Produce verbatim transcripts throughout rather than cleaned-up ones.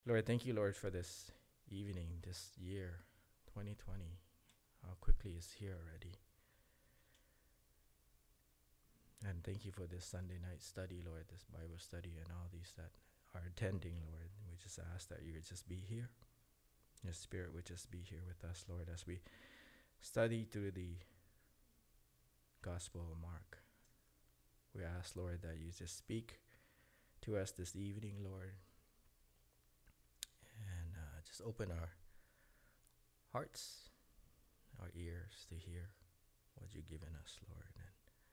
Lord, thank you, Lord, for this evening, this year, twenty twenty. How quickly it's here already. And thank you for this Sunday night study, Lord, this Bible study, and all these that are attending, Lord. We just ask that you would just be here. Your Spirit would just be here with us, Lord, as we study through the Gospel of Mark. We ask, Lord, that you just speak to us this evening, Lord, and uh, just open our hearts, our ears to hear what you've given us, Lord. And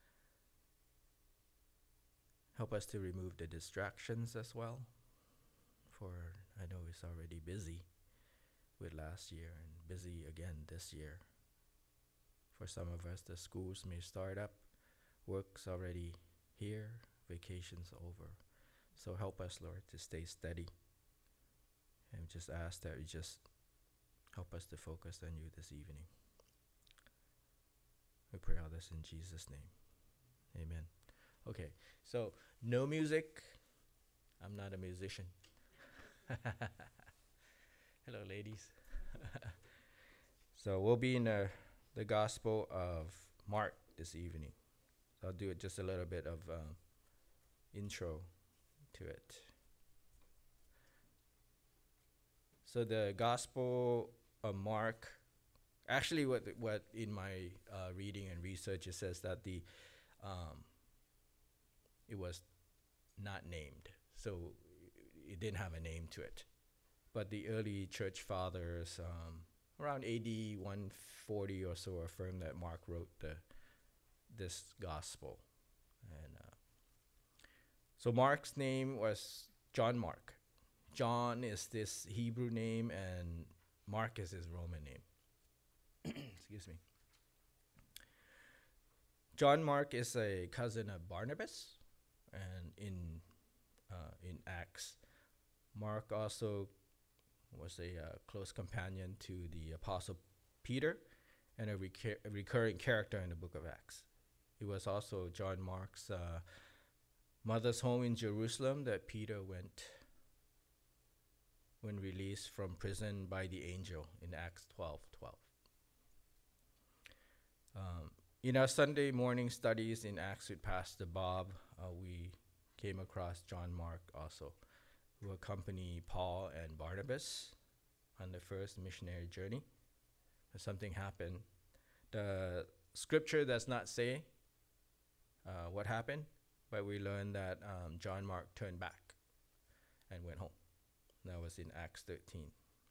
help us to remove the distractions as well, for I know it's already busy with last year and busy again this year. For some of us, the schools may start up, work's already here, vacation's over. So help us, Lord, to stay steady. And just ask that you just help us to focus on you this evening. We pray all this in Jesus' name. Amen. Okay, so no music. I'm not a musician. Hello, ladies. So we'll be in the, the Gospel of Mark this evening. I'll do it just a little bit of um, intro to it. So the Gospel of Mark, actually, what what in my uh, reading and research it says that the um, it was not named, so it didn't have a name to it. But the early church fathers, um, around A D one forty or so, affirmed that Mark wrote the this gospel, and uh, so Mark's name was John Mark. John is this Hebrew name, and Mark is his Roman name. Excuse me. John Mark is a cousin of Barnabas, and in uh, in Acts, Mark also was a uh, close companion to the Apostle Peter, and a, recur- a recurring character in the book of Acts. It was also John Mark's uh, mother's home in Jerusalem that Peter went when released from prison by the angel in Acts twelve twelve. Um, in our Sunday morning studies in Acts with Pastor Bob, uh, we came across John Mark also, who accompanied Paul and Barnabas on the first missionary journey. But something happened. The scripture does not say uh, what happened, but we learned that um, John Mark turned back and went home. That was in Acts thirteen.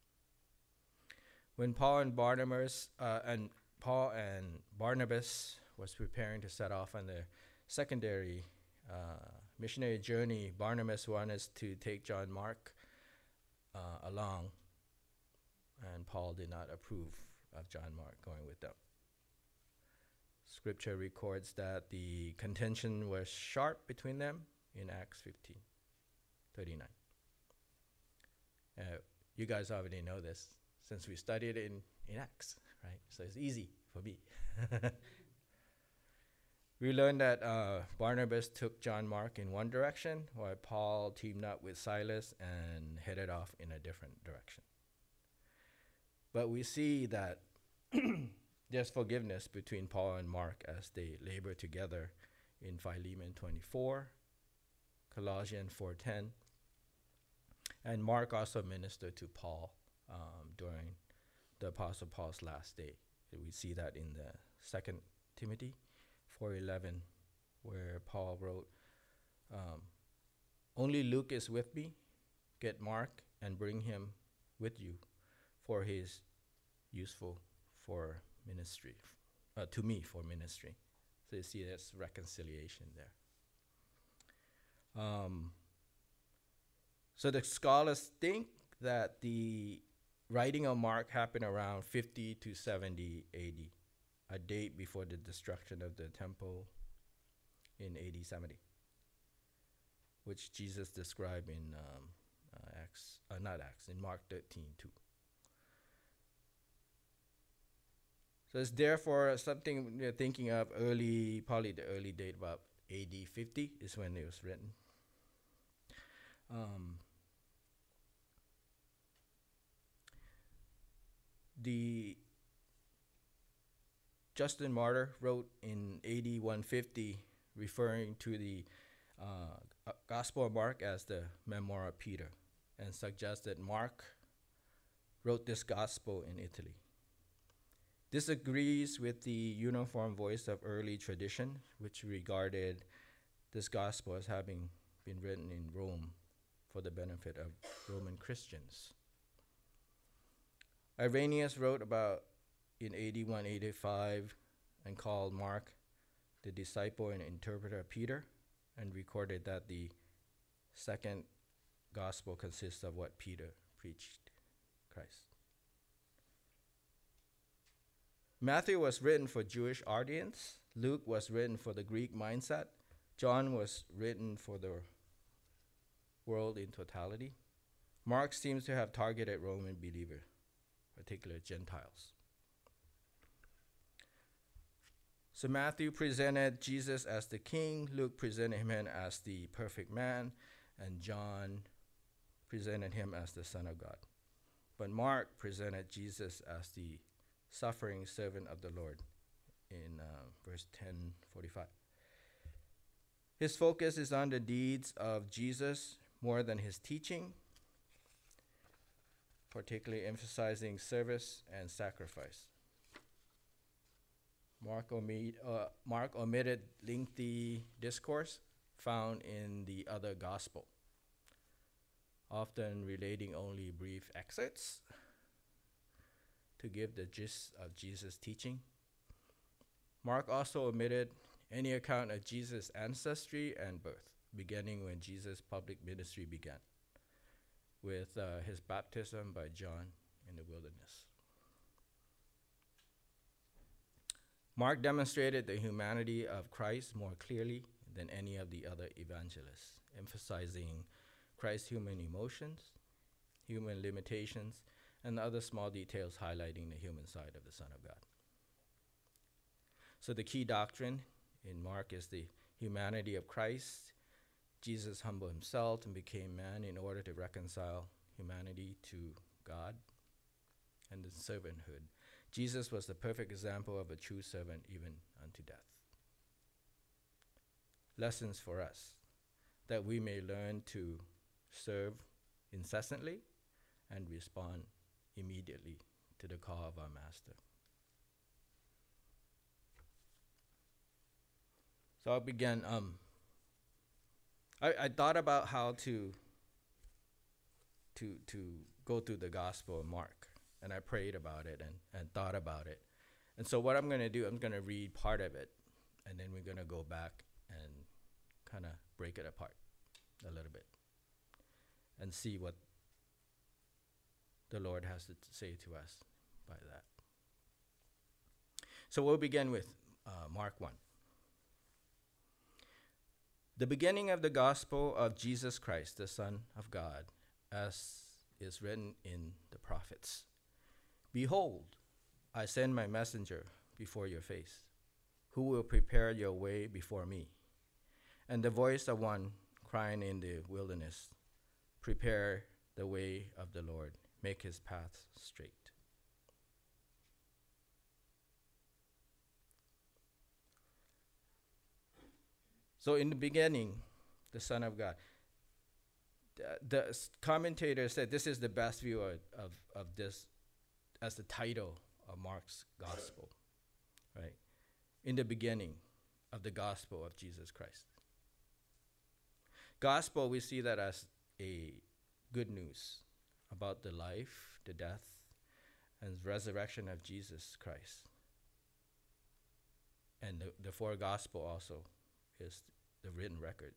When Paul and Barnabas uh, and Paul and Barnabas was preparing to set off on their secondary uh, missionary journey, Barnabas wanted to take John Mark uh, along, and Paul did not approve of John Mark going with them. Scripture records that the contention was sharp between them in Acts fifteen thirty-nine. Uh, you guys already know this since we studied it in, in Acts, right? So it's easy for me. We learned that uh, Barnabas took John Mark in one direction, while Paul teamed up with Silas and headed off in a different direction. But we see that there's forgiveness between Paul and Mark as they labor together in Philemon twenty-four, Colossians four ten, and Mark also ministered to Paul um, during the Apostle Paul's last day. We see that in the Second Timothy four eleven, where Paul wrote, um, "Only Luke is with me. Get Mark and bring him with you, for he is useful for ministry, uh, to me for ministry." So you see there's reconciliation there. Um, so the scholars think that the writing of Mark happened around fifty to seventy A D, a date before the destruction of the temple in A D seventy, which Jesus described in um, uh, Acts, uh, not Acts, in Mark thirteen two. So it's therefore something you're thinking of early, probably the early date about A D fifty is when it was written. Um, the Justin Martyr wrote in A D one fifty, referring to the uh, Gospel of Mark as the Memoir of Peter, and suggested Mark wrote this gospel in Italy. This agrees with the uniform voice of early tradition, which regarded this gospel as having been written in Rome for the benefit of Roman Christians. Irenaeus wrote about in A D one eighty-five and called Mark the disciple and interpreter of Peter, and recorded that the second gospel consists of what Peter preached, Christ. Matthew was written for Jewish audience. Luke was written for the Greek mindset. John was written for the world in totality. Mark seems to have targeted Roman believers, particularly Gentiles. So Matthew presented Jesus as the king, Luke presented him as the perfect man, and John presented him as the Son of God. But Mark presented Jesus as the suffering servant of the Lord in uh, verse ten forty-five. His focus is on the deeds of Jesus more than his teaching, particularly emphasizing service and sacrifice. Mark, omit, uh, Mark omitted lengthy discourse found in the other gospel, often relating only brief excerpts to give the gist of Jesus' teaching. Mark also omitted any account of Jesus' ancestry and birth, beginning when Jesus' public ministry began, with uh, his baptism by John in the wilderness. Mark demonstrated the humanity of Christ more clearly than any of the other evangelists, emphasizing Christ's human emotions, human limitations, and other small details highlighting the human side of the Son of God. So the key doctrine in Mark is the humanity of Christ. Jesus humbled himself and became man in order to reconcile humanity to God, and the servanthood. Jesus was the perfect example of a true servant even unto death. Lessons for us, that we may learn to serve incessantly and respond immediately to the call of our Master. So I'll begin. Um, I, I thought about how to, to, to go through the Gospel of Mark. And I prayed about it and, and thought about it. And so what I'm going to do, I'm going to read part of it, and then we're going to go back and kind of break it apart a little bit and see what the Lord has to t- say to us by that. So we'll begin with uh, Mark one. The beginning of the gospel of Jesus Christ, the Son of God, as is written in the prophets. Behold, I send my messenger before your face, who will prepare your way before me. And the voice of one crying in the wilderness, prepare the way of the Lord, make his path straight. So in the beginning, the Son of God. The, the s- commentator said this is the best view of, of, of this as the title of Mark's gospel, right? In the beginning of the gospel of Jesus Christ. Gospel, we see that as a good news about the life, the death, and resurrection of Jesus Christ. And the, the fourth gospel also is the written record.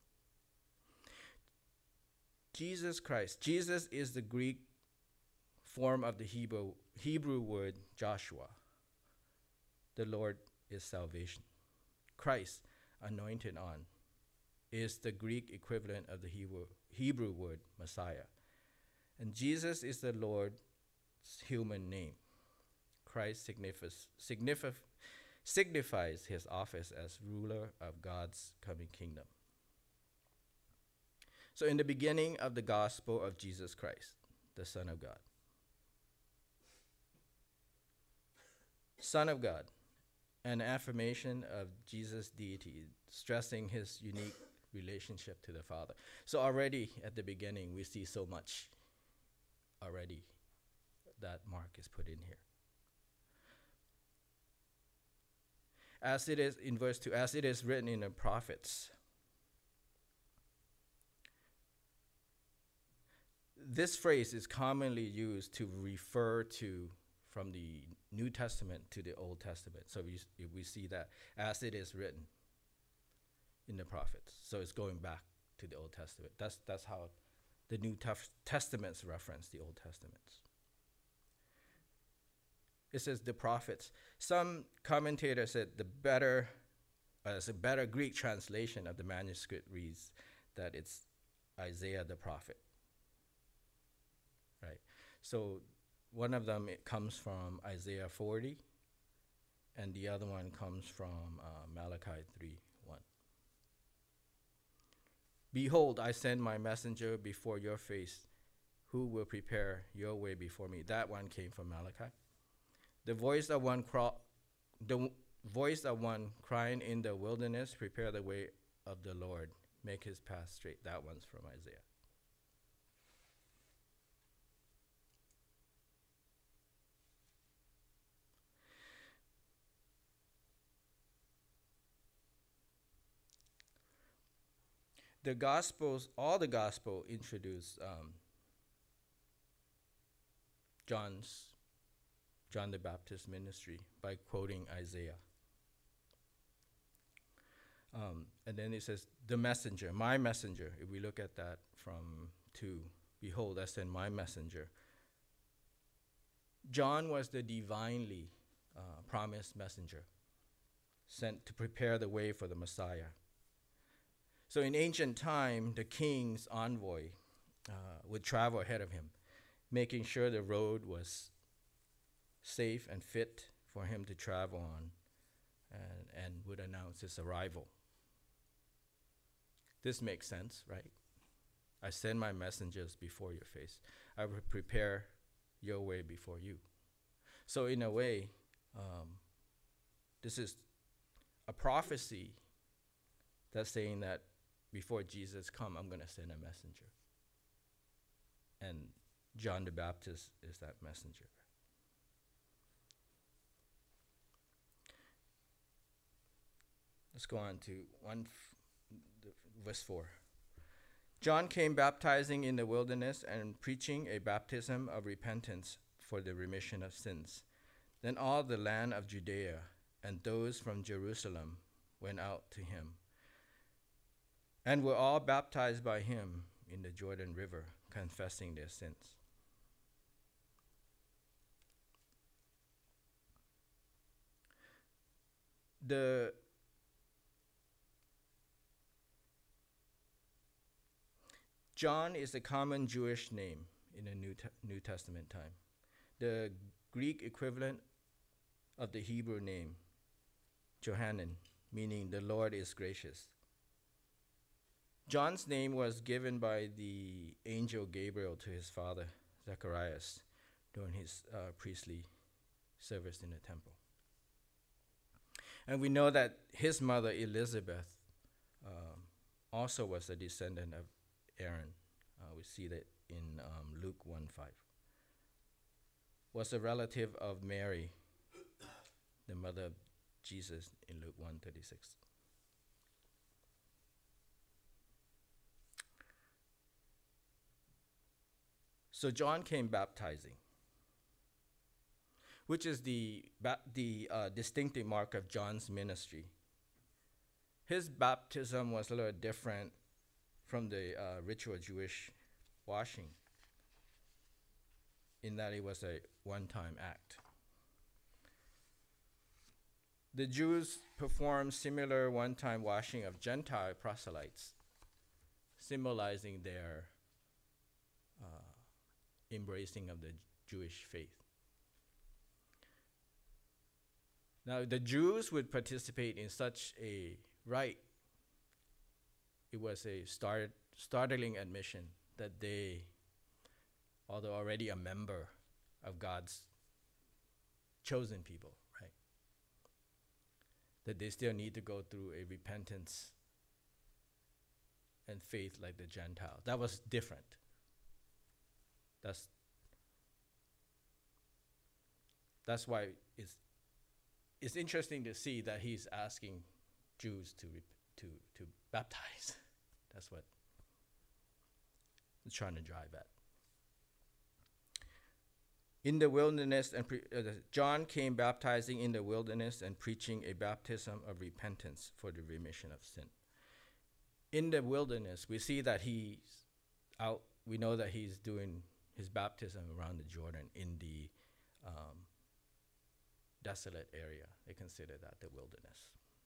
Jesus Christ. Jesus is the Greek form of the Hebrew Hebrew word Joshua. The Lord is salvation. Christ, anointed on, is the Greek equivalent of the Hebrew, Hebrew word Messiah. And Jesus is the Lord's human name. Christ signifies, signifif, signifies his office as ruler of God's coming kingdom. So in the beginning of the gospel of Jesus Christ, the Son of God. Son of God, an affirmation of Jesus' deity, stressing his unique relationship to the Father. So already at the beginning, we see so much already that Mark is put in here. As it is in verse two, as it is written in the prophets. This phrase is commonly used to refer to from the New Testament to the Old Testament. So we, we see that as it is written in the prophets. So it's going back to the Old Testament. That's, that's how the New Tef- Testaments reference the Old Testaments. It says the prophets. Some commentators said the better, uh, it's a better Greek translation of the manuscript reads that it's Isaiah the prophet. Right. So one of them, it comes from Isaiah forty, and the other one comes from uh, Malachi three one. Behold, I send my messenger before your face, who will prepare your way before me. That one came from Malachi. The voice of one cro- the w- voice of one crying in the wilderness, prepare the way of the Lord, make his path straight. That one's from Isaiah. The Gospels, all the Gospel introduce um, John's, John the Baptist ministry by quoting Isaiah. Um, and then it says, the messenger, my messenger. If we look at that from two, behold, I send my messenger. John was the divinely uh, promised messenger, sent to prepare the way for the Messiah. So in ancient time, the king's envoy uh, would travel ahead of him, making sure the road was safe and fit for him to travel on, and, and would announce his arrival. This makes sense, right? I send my messengers before your face. I will prepare your way before you. So in a way, um, this is a prophecy that's saying that before Jesus come, I'm going to send a messenger. And John the Baptist is that messenger. Let's go on to one f- the, verse four. John came baptizing in the wilderness and preaching a baptism of repentance for the remission of sins. Then all the land of Judea and those from Jerusalem went out to him, and were all baptized by him in the Jordan River, confessing their sins. The John is a common Jewish name in the New, Te- New Testament time. The Greek equivalent of the Hebrew name, Johanan, meaning the Lord is gracious. John's name was given by the angel Gabriel to his father, Zacharias, during his uh, priestly service in the temple. And we know that his mother, Elizabeth, um, also was a descendant of Aaron. Uh, we see that in um, Luke one five. Was a relative of Mary, the mother of Jesus, in Luke one thirty-six. So John came baptizing, which is the ba- the uh, distinctive mark of John's ministry. His baptism was a little different from the uh, ritual Jewish washing, in that it was a one-time act. The Jews performed similar one-time washing of Gentile proselytes, symbolizing their uh, embracing of the Jewish faith. Now, the Jews would participate in such a rite. It was a start, startling admission that they, although already a member of God's chosen people, right, that they still need to go through a repentance and faith like the Gentiles. That was different. That's that's why it's it's interesting to see that he's asking Jews to rep- to to baptize. That's what he's trying to drive at. In the wilderness, and pre- uh, John came baptizing in the wilderness and preaching a baptism of repentance for the remission of sin. In the wilderness, we see that he's out. We know that he's doing his baptism around the Jordan in the um, desolate area. They consider that the wilderness.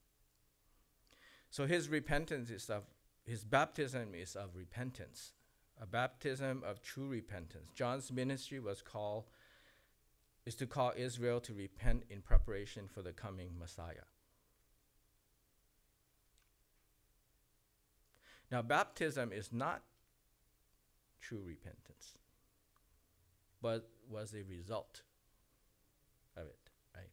So his repentance is of, his baptism is of repentance, a baptism of true repentance. John's ministry was called, is to call Israel to repent in preparation for the coming Messiah. Now, baptism is not true repentance, but was a result of it, right?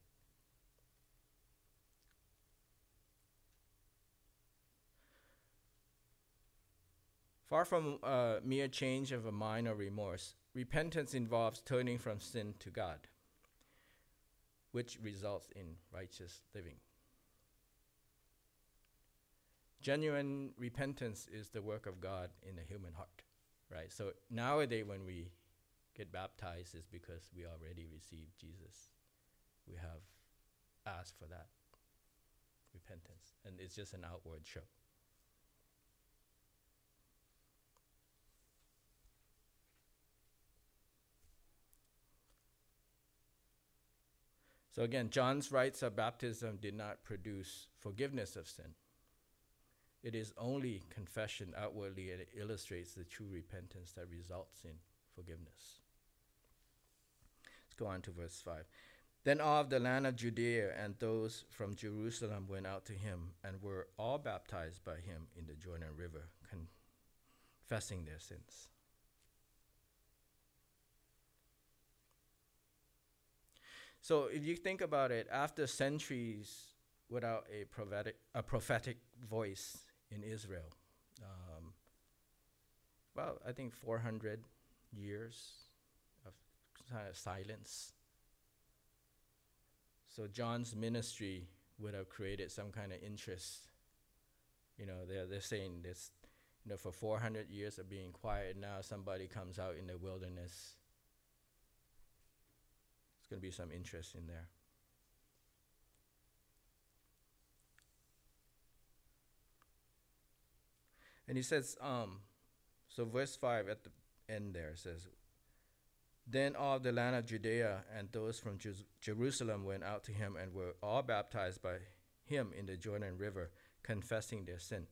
Far from a mere change of a mind or remorse, repentance involves turning from sin to God, which results in righteous living. Genuine repentance is the work of God in the human heart, right? So nowadays when we get baptized is because we already received Jesus. We have asked for that repentance, and it's just an outward show. So again, John's rites of baptism did not produce forgiveness of sin. It is only confession outwardly, and it illustrates the true repentance that results in forgiveness. Let's go on to verse five. Then all of the land of Judea and those from Jerusalem went out to him and were all baptized by him in the Jordan River, confessing their sins. So if you think about it, after centuries without a prophetic, a prophetic voice in Israel, um, well, I think four hundred years of kind of silence. So John's ministry would have created some kind of interest. You know, they're, they're saying this, you know, for four hundred years of being quiet, now somebody comes out in the wilderness. There's going to be some interest in there. And he says, um, so verse five at the end there says, then all the land of Judea and those from Jer- Jerusalem went out to him and were all baptized by him in the Jordan River, confessing their sin.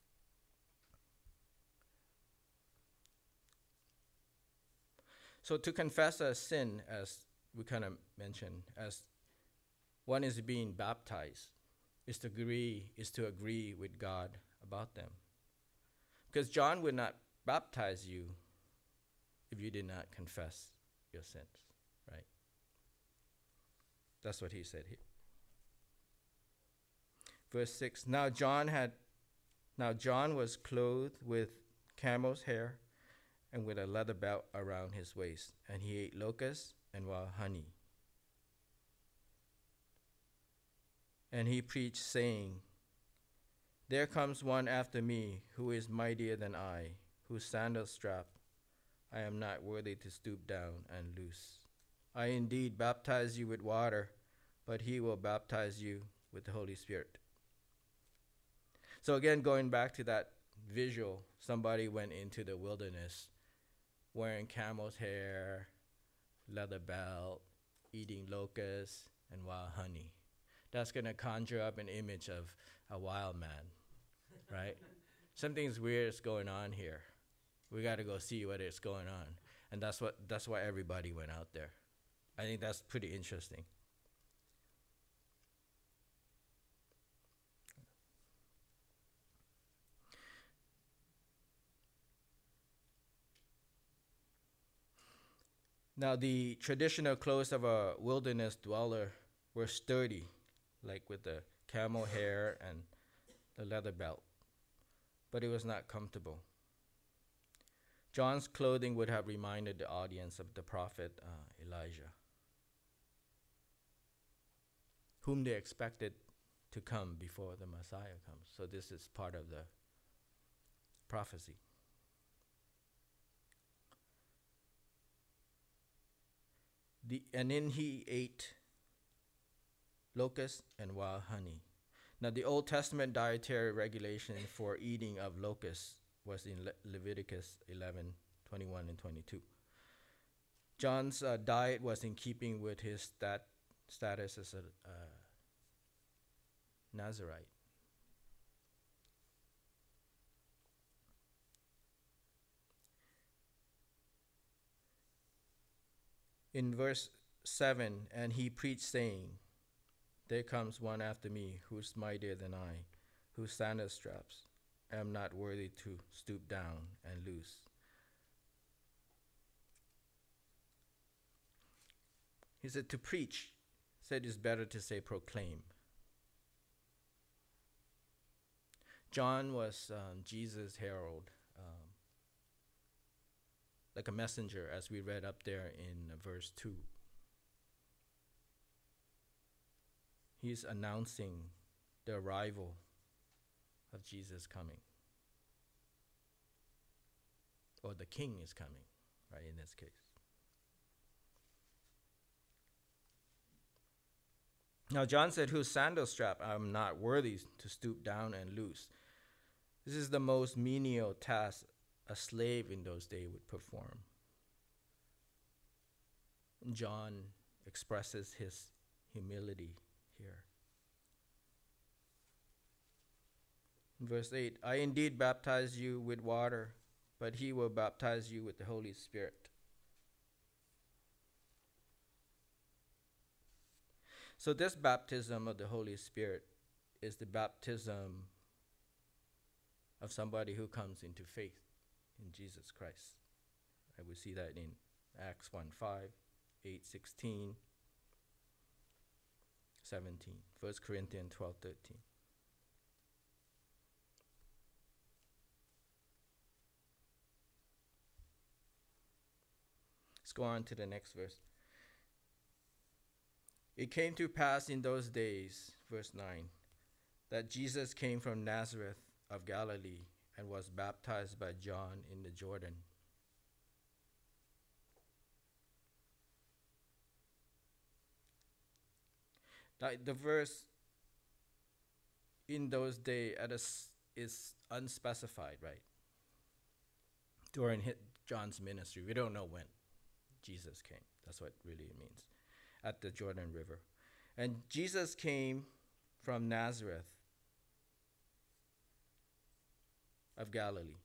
So to confess a sin, as we kind of mentioned, as one is being baptized, is to agree, is to agree with God about them. Because John would not baptize you if you did not confess your sins, right? That's what he said here. Verse six, now John had, now John was clothed with camel's hair and with a leather belt around his waist, and he ate locusts and wild honey. And he preached, saying, there comes one after me who is mightier than I, whose sandal strap I am not worthy to stoop down and loose. I indeed baptize you with water, but he will baptize you with the Holy Spirit. So again, going back to that visual, somebody went into the wilderness wearing camel's hair, leather belt, eating locusts and wild honey. That's going to conjure up an image of a wild man, right? Something's weird is going on here. We got to go see what is going on. And that's what that's why everybody went out there. I think that's pretty interesting. Now, the traditional clothes of a wilderness dweller were sturdy, like with the camel hair, and the leather belt, but it was not comfortable. John's clothing would have reminded the audience of the prophet uh, Elijah, whom they expected to come before the Messiah comes. So this is part of the prophecy. The, and then he ate locusts and wild honey. Now, the Old Testament dietary regulation for eating of locusts was in Le- Leviticus eleven, twenty-one and twenty-two. John's uh, diet was in keeping with his stat- status as a uh, Nazirite. In verse seven, and he preached, saying, there comes one after me, who is mightier than I, whose sandal straps I am not worthy to stoop down and loose. He said to preach, said it's better to say proclaim. John was um, Jesus' herald, um, like a messenger, as we read up there in uh, verse two. He's announcing the arrival of Jesus coming. Or the king is coming, right, in this case. Now John said, whose sandal strap I am not worthy to stoop down and loose. This is the most menial task a slave in those days would perform. And John expresses his humility here. In verse eight, I indeed baptize you with water, but he will baptize you with the Holy Spirit. So this baptism of the Holy Spirit is the baptism of somebody who comes into faith in Jesus Christ. I will see that in Acts one five, eight sixteen, seventeen, First Corinthians twelve thirteen. Let's go on to the next verse. It came to pass in those days, verse nine, that Jesus came from Nazareth of Galilee and was baptized by John in the Jordan. Now, the verse in those days is unspecified, right? During John's ministry. We don't know when Jesus came. That's what really it means. At the Jordan River. And Jesus came from Nazareth of Galilee.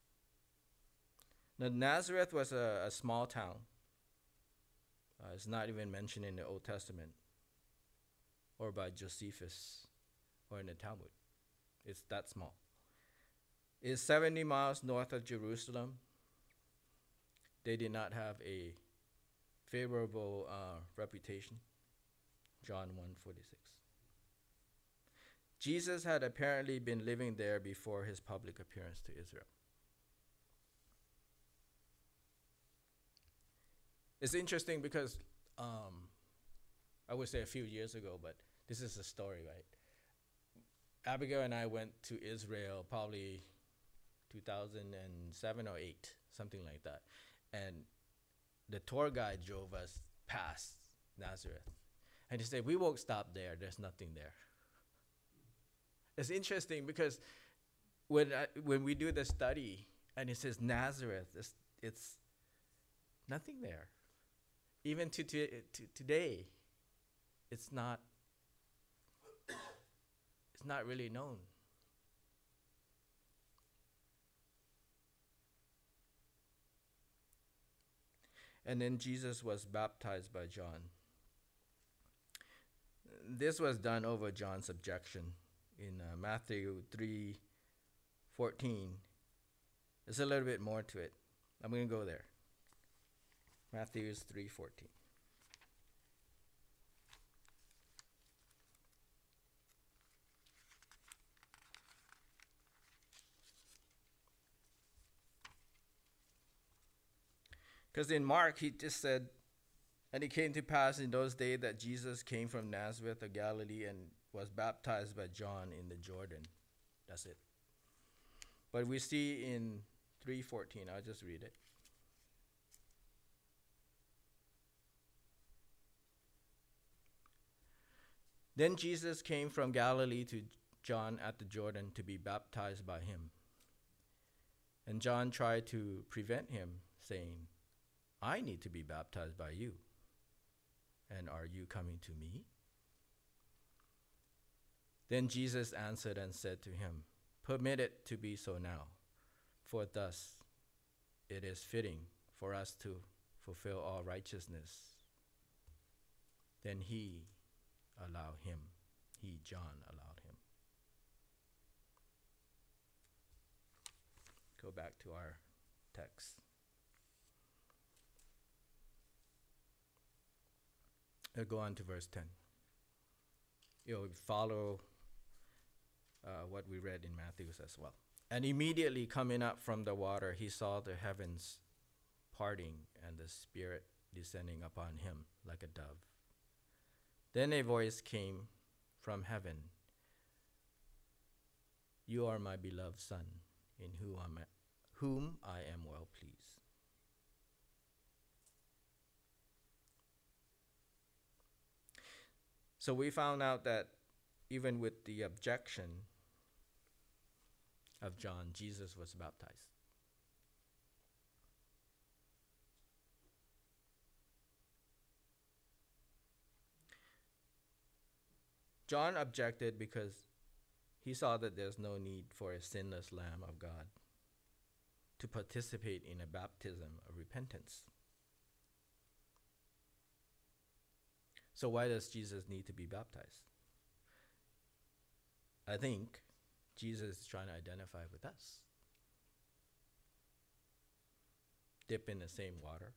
Now, Nazareth was a, a small town. Uh, it's not even mentioned in the Old Testament or by Josephus or in the Talmud. It's that small. It's seventy miles north of Jerusalem. They did not have a favorable uh, reputation. John one forty-six. Jesus had apparently been living there before his public appearance to Israel. It's interesting because um, I would say a few years ago, but this is a story, right? Abigail and I went to Israel probably two thousand seven or eight, something like that. And the tour guide drove us past Nazareth. And he said, we won't stop there. There's nothing there. It's interesting because when I, when we do the study and it says Nazareth, it's, it's nothing there. Even to, to, to today, it's not, it's not really known. And then Jesus was baptized by John. This was done over John's objection in uh, Matthew three fourteen. There's a little bit more to it. I'm going to go there. Matthew three fourteen. Because in Mark, he just said, and it came to pass in those days that Jesus came from Nazareth of Galilee and was baptized by John in the Jordan. That's it. But we see in three fourteen, I'll just read it. Then Jesus came from Galilee to John at the Jordan to be baptized by him. And John tried to prevent him, saying, I need to be baptized by you, and are you coming to me? Then Jesus answered and said to him, Permit it to be so now, for thus it is fitting for us to fulfill all righteousness. Then he allowed him, he, John, allowed him. Go back to our text. I'll go on to verse ten. You'll follow uh, what we read in Matthew's as well. And immediately coming up from the water, he saw the heavens parting and the Spirit descending upon him like a dove. Then a voice came from heaven, You are my beloved Son, in whom I am, whom I am well pleased. So we found out that even with the objection of John, Jesus was baptized. John objected because he saw that there's no need for a sinless Lamb of God to participate in a baptism of repentance. So why does Jesus need to be baptized? I think Jesus is trying to identify with us. Dip in the same water.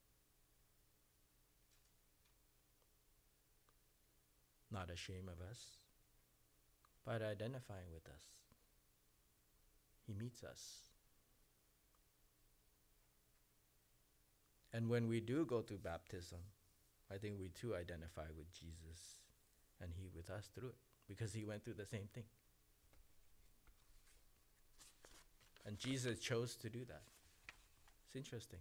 Not ashamed of us, but identifying with us. He meets us. And when we do go through baptism, I think we too identify with Jesus and he with us through it, because he went through the same thing. And Jesus chose to do that. It's interesting.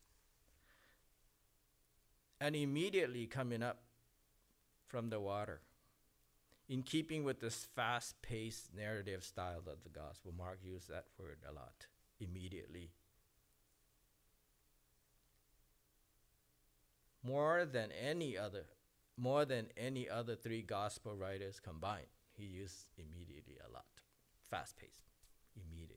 And immediately coming up from the water, in keeping with this fast-paced narrative style of the gospel, Mark used that word a lot, immediately. More than any other, more than any other three gospel writers combined, he used immediately a lot. Fast-paced, immediately.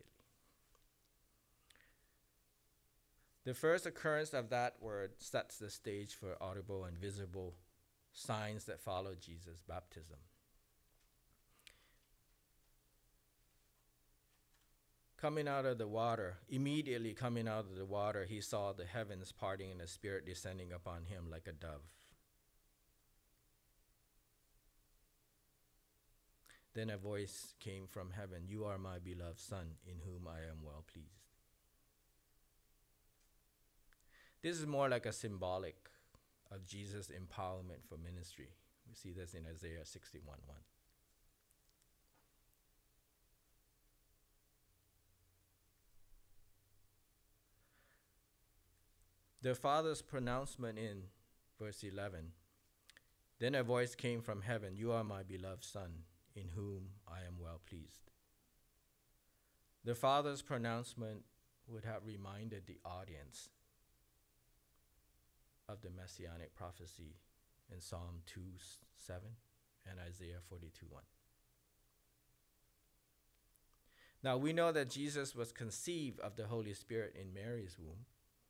The first occurrence of that word sets the stage for audible and visible signs that follow Jesus' baptism. Coming out of the water, immediately coming out of the water, he saw the heavens parting and the Spirit descending upon him like a dove. Then a voice came from heaven, You are my beloved Son, in whom I am well pleased. This is more like a symbolic of Jesus' empowerment for ministry. We see this in Isaiah sixty-one one. The Father's pronouncement in verse eleven, Then a voice came from heaven, You are my beloved Son, in whom I am well pleased. The Father's pronouncement would have reminded the audience of the messianic prophecy in Psalm two seven and Isaiah forty-two one. Now we know that Jesus was conceived of the Holy Spirit in Mary's womb.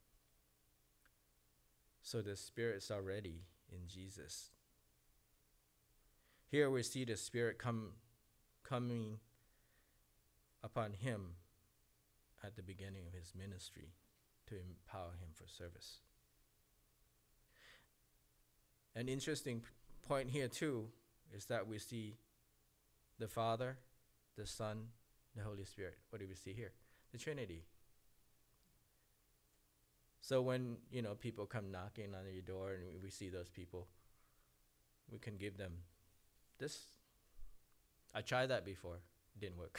So the Spirit's already in Jesus. Here we see the Spirit come, coming upon him at the beginning of his ministry to empower him for service. An interesting p- point here too is that we see the Father, the Son, the Holy Spirit. What do we see here? The Trinity. So when, you know, people come knocking on your door and we, we see those people, we can give them this. I tried that before. It didn't work.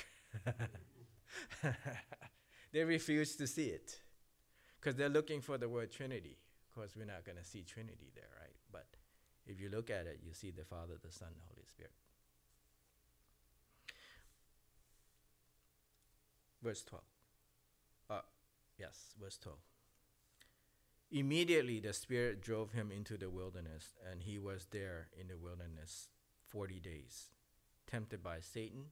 They refuse to see it because they're looking for the word Trinity. Of course, we're not going to see Trinity there, right? But if you look at it, you see the Father, the Son, the Holy Spirit. Verse twelve. Uh, yes, verse twelve. Immediately the Spirit drove him into the wilderness, and he was there in the wilderness forty days, tempted by Satan,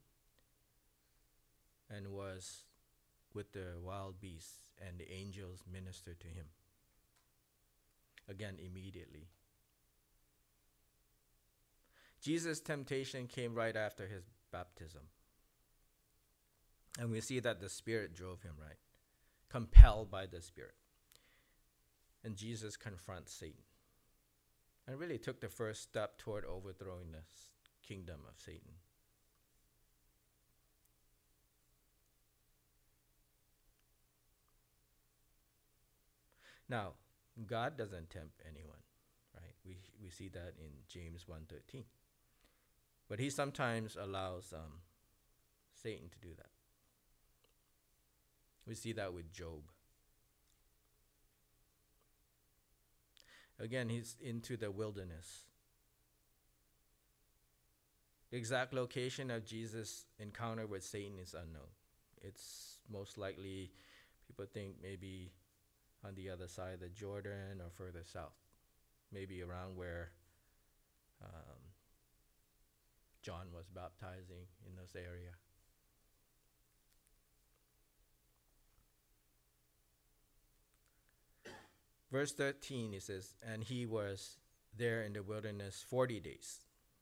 and was with the wild beasts, and the angels ministered to him. Again, immediately. Jesus' temptation came right after his baptism. And we see that the Spirit drove him, right? Compelled by the Spirit. And Jesus confronts Satan. And really took the first step toward overthrowing the s- kingdom of Satan. Now, God doesn't tempt anyone, right? We we see that in James one thirteen. But he sometimes allows um, Satan to do that. We see that with Job. Again, he's into the wilderness. The exact location of Jesus' encounter with Satan is unknown. It's most likely, people think maybe on the other side of the Jordan or further south. Maybe around where um, John was baptizing, in this area. Verse thirteen, it says, and he was there in the wilderness forty days.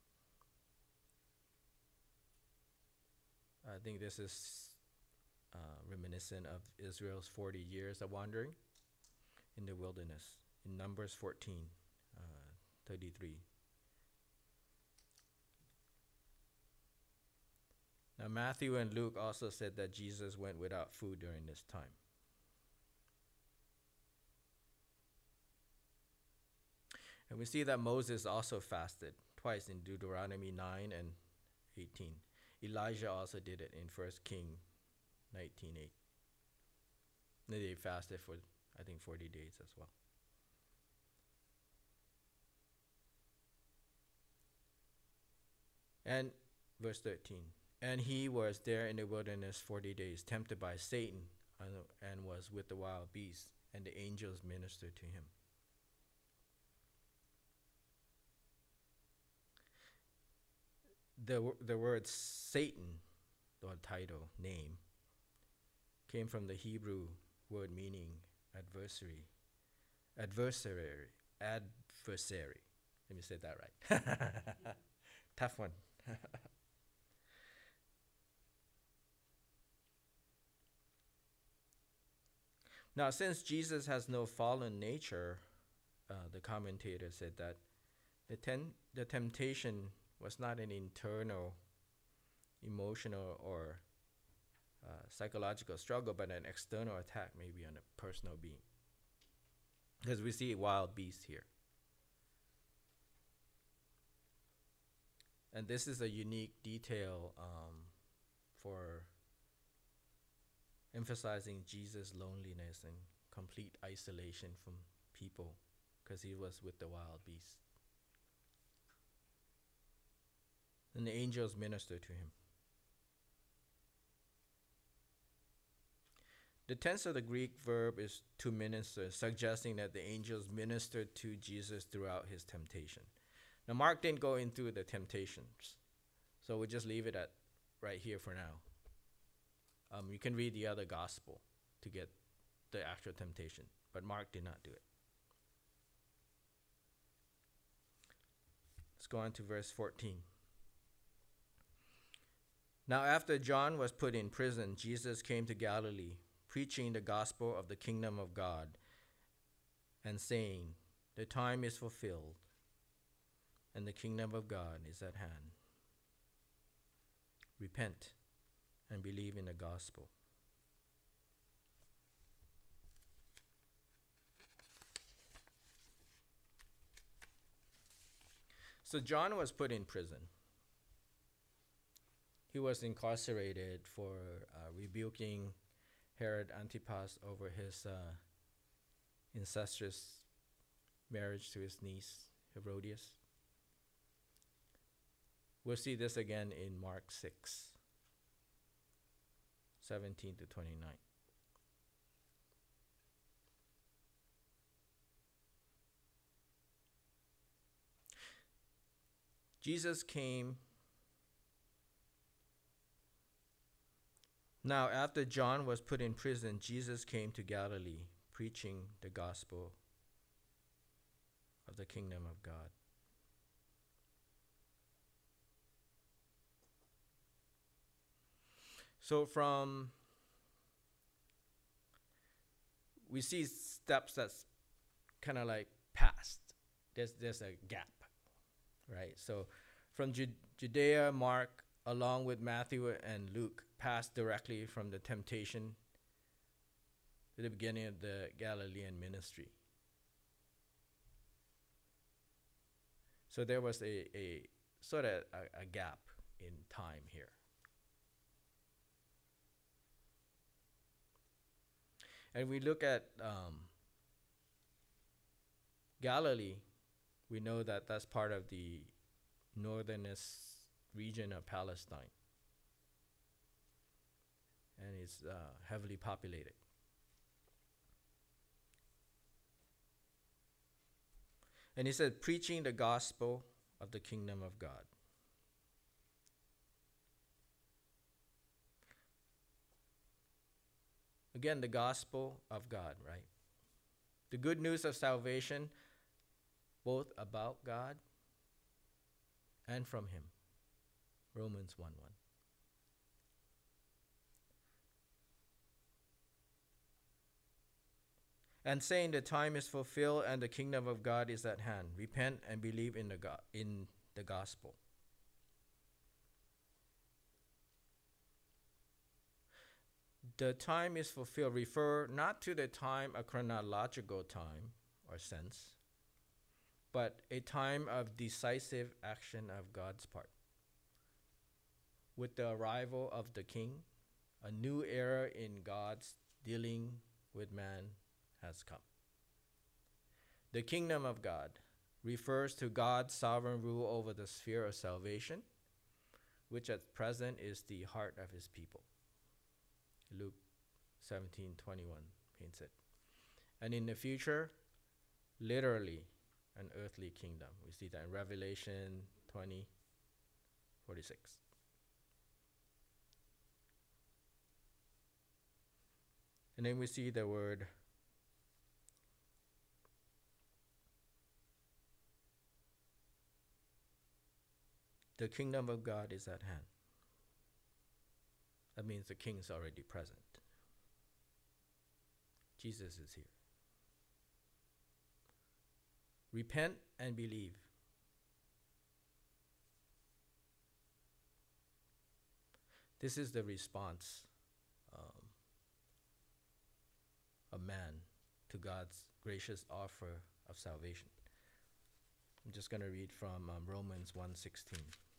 I think this is uh, reminiscent of Israel's forty years of wandering in the wilderness. In Numbers fourteen, uh, thirty-three. Now Matthew and Luke also said that Jesus went without food during this time. And we see that Moses also fasted twice in Deuteronomy nine and eighteen. Elijah also did it in First Kings nineteen eight. They fasted for, I think, forty days as well. And verse thirteen. And he was there in the wilderness forty days, tempted by Satan, and, and was with the wild beasts, and the angels ministered to him. The, the word Satan, or title, name, came from the Hebrew word meaning adversary. Adversary. Adversary. Let me say that right. Tough one. Now, since Jesus has no fallen nature, uh, the commentator said that the, ten- the temptation was not an internal, emotional, or uh, psychological struggle, but an external attack, maybe on a personal being. Because we see wild beasts here. And this is a unique detail um, for emphasizing Jesus' loneliness and complete isolation from people, because he was with the wild beasts. And the angels minister to him. The tense of the Greek verb is to minister, suggesting that the angels ministered to Jesus throughout his temptation. Now, Mark didn't go into the temptations, so we'll just leave it at right here for now. Um, you can read the other gospel to get the actual temptation, but Mark did not do it. Let's go on to verse fourteen. Now after John was put in prison, Jesus came to Galilee, preaching the gospel of the kingdom of God, and saying, the time is fulfilled, and the kingdom of God is at hand. Repent and believe in the gospel. So John was put in prison. He was incarcerated for uh, rebuking Herod Antipas over his uh, incestuous marriage to his niece, Herodias. We'll see this again in Mark six, seventeen to twenty-nine. Jesus came. Now, after John was put in prison, Jesus came to Galilee, preaching the gospel of the kingdom of God. So from, we see steps that's kind of like past. There's, there's a gap, right? So from Ju- Judea, Mark, along with Matthew and Luke, passed directly from the temptation to the beginning of the Galilean ministry. So there was a, a sort of a, a gap in time here. And we look at um, Galilee, we know that that's part of the northernest region of Palestine. And it's uh, heavily populated. And he said, preaching the gospel of the kingdom of God. Again, the gospel of God, right? The good news of salvation, both about God and from him. Romans one one. And saying the time is fulfilled and the kingdom of God is at hand. Repent and believe in the go- in the gospel. The time is fulfilled refer not to the time, a chronological time or sense, but a time of decisive action of God's part. With the arrival of the King, a new era in God's dealing with man has come. The kingdom of God refers to God's sovereign rule over the sphere of salvation, which at present is the heart of his people. Luke seventeen twenty-one paints it. And in the future, literally an earthly kingdom. We see that in Revelation twenty forty-six. And then we see the word the kingdom of God is at hand. That means the king is already present. Jesus is here. Repent and believe. This is the response um, of man to God's gracious offer of salvation. I'm just going to read from um, Romans one sixteen.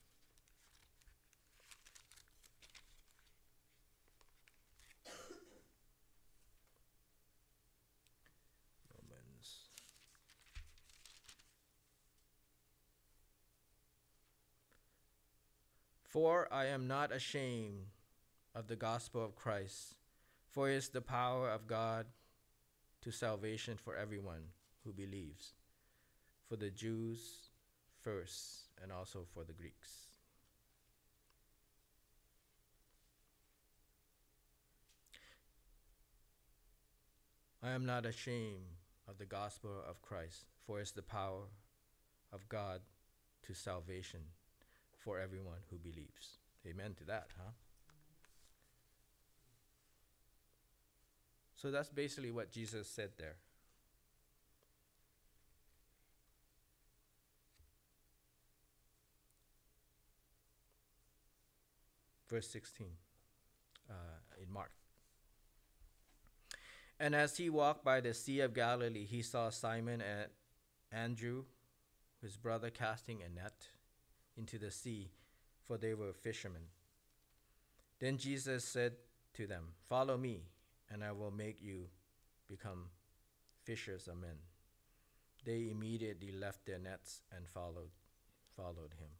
For I am not ashamed of the gospel of Christ, for it is the power of God to salvation for everyone who believes, for the Jews first, and also for the Greeks. I am not ashamed of the gospel of Christ, for it is the power of God to salvation for everyone who believes. Amen to that, huh? So that's basically what Jesus said there. Verse sixteen uh, in Mark. And as he walked by the Sea of Galilee, he saw Simon and Andrew, his brother casting a net into the sea, for they were fishermen. Then Jesus said to them, "Follow me, and I will make you become fishers of men." They immediately left their nets and followed followed him.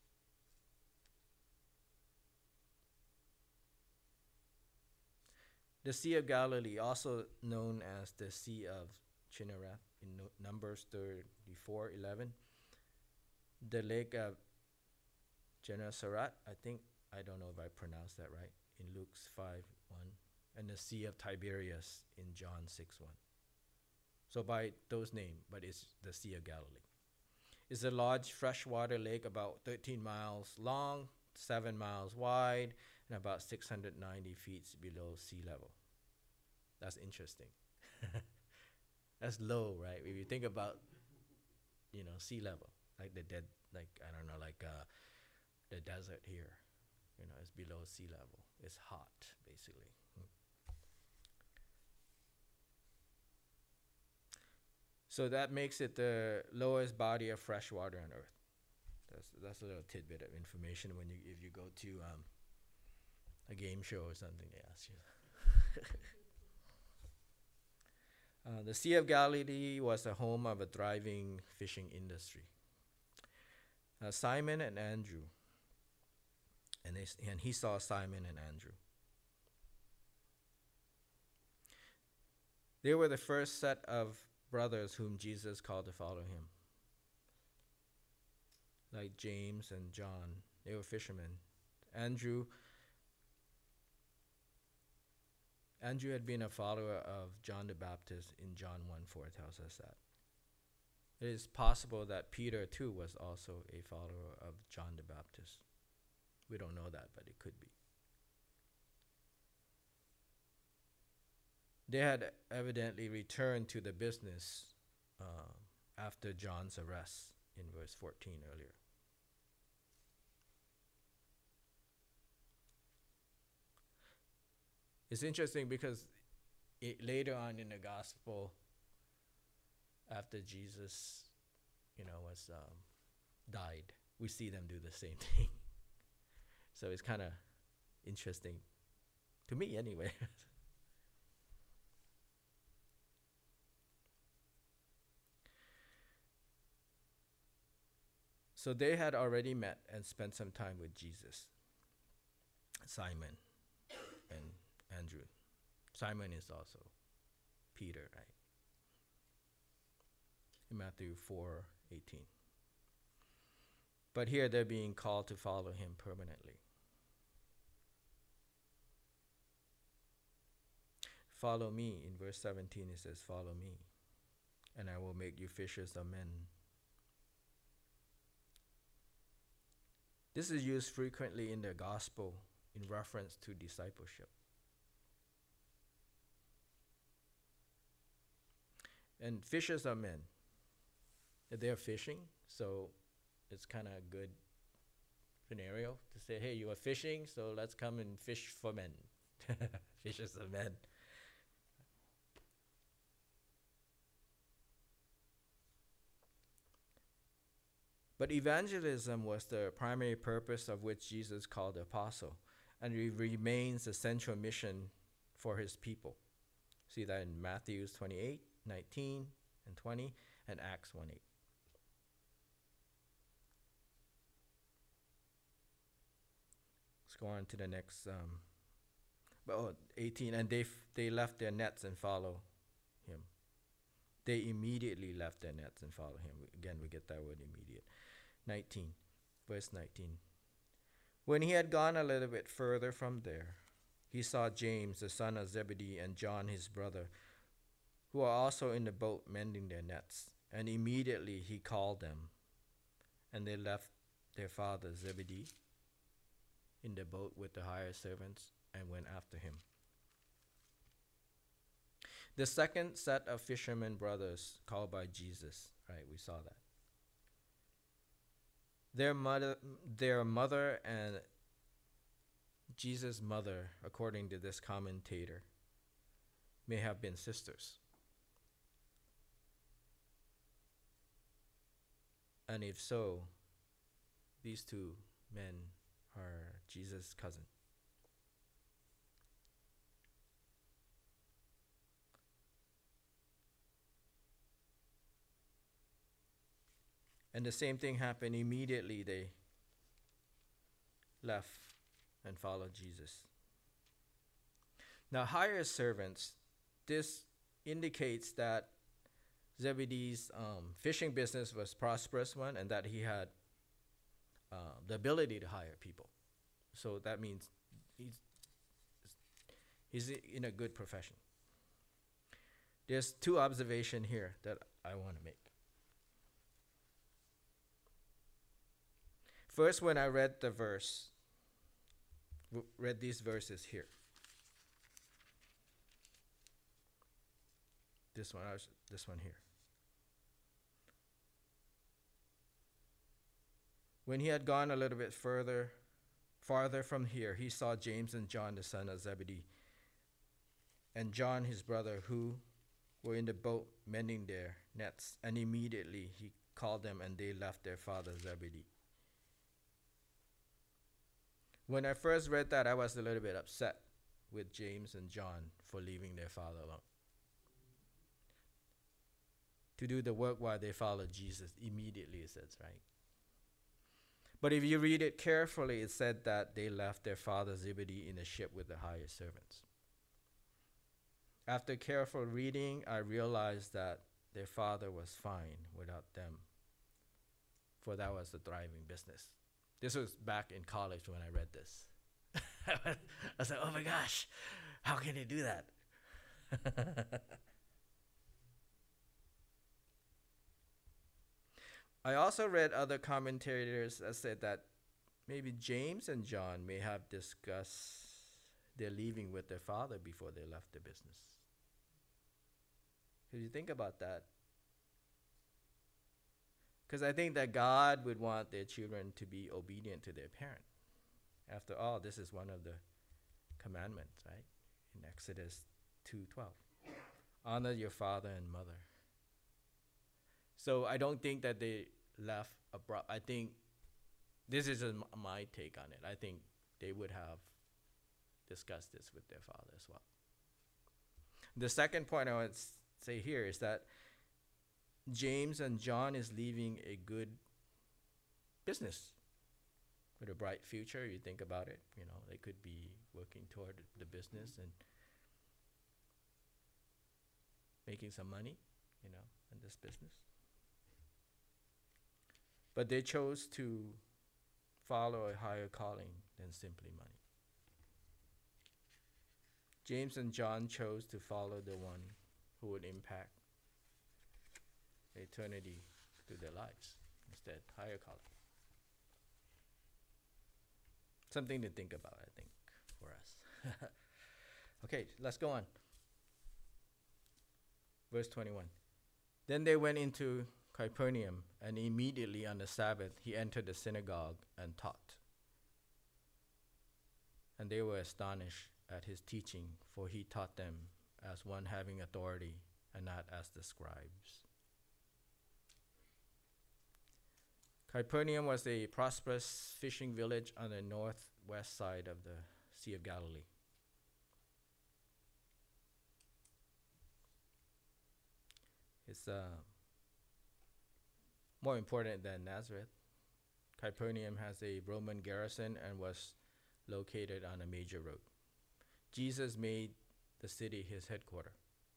The Sea of Galilee, also known as the Sea of Chinnereth in no- Numbers thirty-four eleven, the Lake of Gennesaret, I think, I don't know if I pronounced that right, in Luke five one, and the Sea of Tiberias in John six one. So by those names, but it's the Sea of Galilee. It's a large freshwater lake about thirteen miles long, seven miles wide, and about six hundred ninety feet below sea level. That's interesting. That's low, right? If you think about, you know, sea level, like the dead, like, I don't know, like uh, the desert here, you know, it's below sea level. It's hot, basically. So that makes it the lowest body of fresh water on Earth. That's that's a little tidbit of information when you if you go to um, a game show or something, they ask you. uh, the Sea of Galilee was the home of a thriving fishing industry. Uh, Simon and Andrew, and they, and he saw Simon and Andrew. They were the first set of brothers whom Jesus called to follow him. Like James and John, they were fishermen. Andrew, Andrew had been a follower of John the Baptist in John one four tells us that. It is possible that Peter too was also a follower of John the Baptist. We don't know that, but it could be. They had evidently returned to the business uh, after John's arrest in verse fourteen earlier. It's interesting because it, later on in the gospel, after Jesus, you know, was um, died, we see them do the same thing. So it's kind of interesting, to me anyway. So they had already met and spent some time with Jesus, Simon and Andrew. Simon is also Peter, right? In Matthew four eighteen. But here they're being called to follow him permanently. Follow me. In verse seventeen it says, "Follow me, and I will make you fishers of men." This is used frequently in the gospel in reference to discipleship. And fishers are men. They're fishing, so it's kind of a good scenario to say, hey, you are fishing, so let's come and fish for men. Fishers are men. But evangelism was the primary purpose of which Jesus called the apostle, and it remains the central mission for his people. See that in Matthew twenty-eight, nineteen, and twenty, and Acts one eight. Let's go on to the next. Um, but oh, eighteen, and they f- they left their nets and follow him. They immediately left their nets and followed him. Again, we get that word immediate. nineteen, verse nineteen. When he had gone a little bit further from there, he saw James, the son of Zebedee, and John, his brother, who are also in the boat mending their nets. And immediately he called them, and they left their father Zebedee in the boat with the hired servants and went after him. The second set of fishermen brothers called by Jesus, right, we saw that. Their mother, their mother and Jesus' mother, according to this commentator, may have been sisters. And if so, these two men are Jesus' cousin. And the same thing happened immediately. They left and followed Jesus. Now, hired servants, this indicates that Zebedee's um, fishing business was prosperous one, and that he had uh, the ability to hire people. So that means he's he's in a good profession. There's two observations here that I want to make. First, when I read the verse, w- read these verses here. This one, this one here. When he had gone a little bit further, farther from here, he saw James and John, the son of Zebedee, and John, his brother, who were in the boat mending their nets. And immediately he called them, and they left their father Zebedee. When I first read that, I was a little bit upset with James and John for leaving their father alone to do the work while they followed Jesus. Immediately, it says, right? But if you read it carefully, it said that they left their father Zebedee in a ship with the hired servants. After careful reading, I realized that their father was fine without them, for that was a thriving business. This was back in college when I read this. I was like, oh my gosh, how can they do that? I also read other commentators that said that maybe James and John may have discussed their leaving with their father before they left the business. If you think about that, because I think that God would want their children to be obedient to their parent. After all, this is one of the commandments, right? In Exodus two twelve. Honor your father and mother. So I don't think that they left abrupt. I think this is a, my take on it. I think they would have discussed this with their father as well. The second point I would s- say here is that James and John is leaving a good business with a bright future. You think about it, you know, they could be working toward the business and making some money, you know, in this business. But they chose to follow a higher calling than simply money. James and John chose to follow the one who would impact eternity through their lives. Instead, higher calling. Something to think about, I think, for us. Okay, let's go on. Verse twenty-one. Then they went into Capernaum, and immediately on the Sabbath he entered the synagogue and taught. And they were astonished at his teaching, for he taught them as one having authority and not as the scribes. Capernaum was a prosperous fishing village on the northwest side of the Sea of Galilee. It's uh, more important than Nazareth. Capernaum has a Roman garrison and was located on a major road. Jesus made the city his headquarters.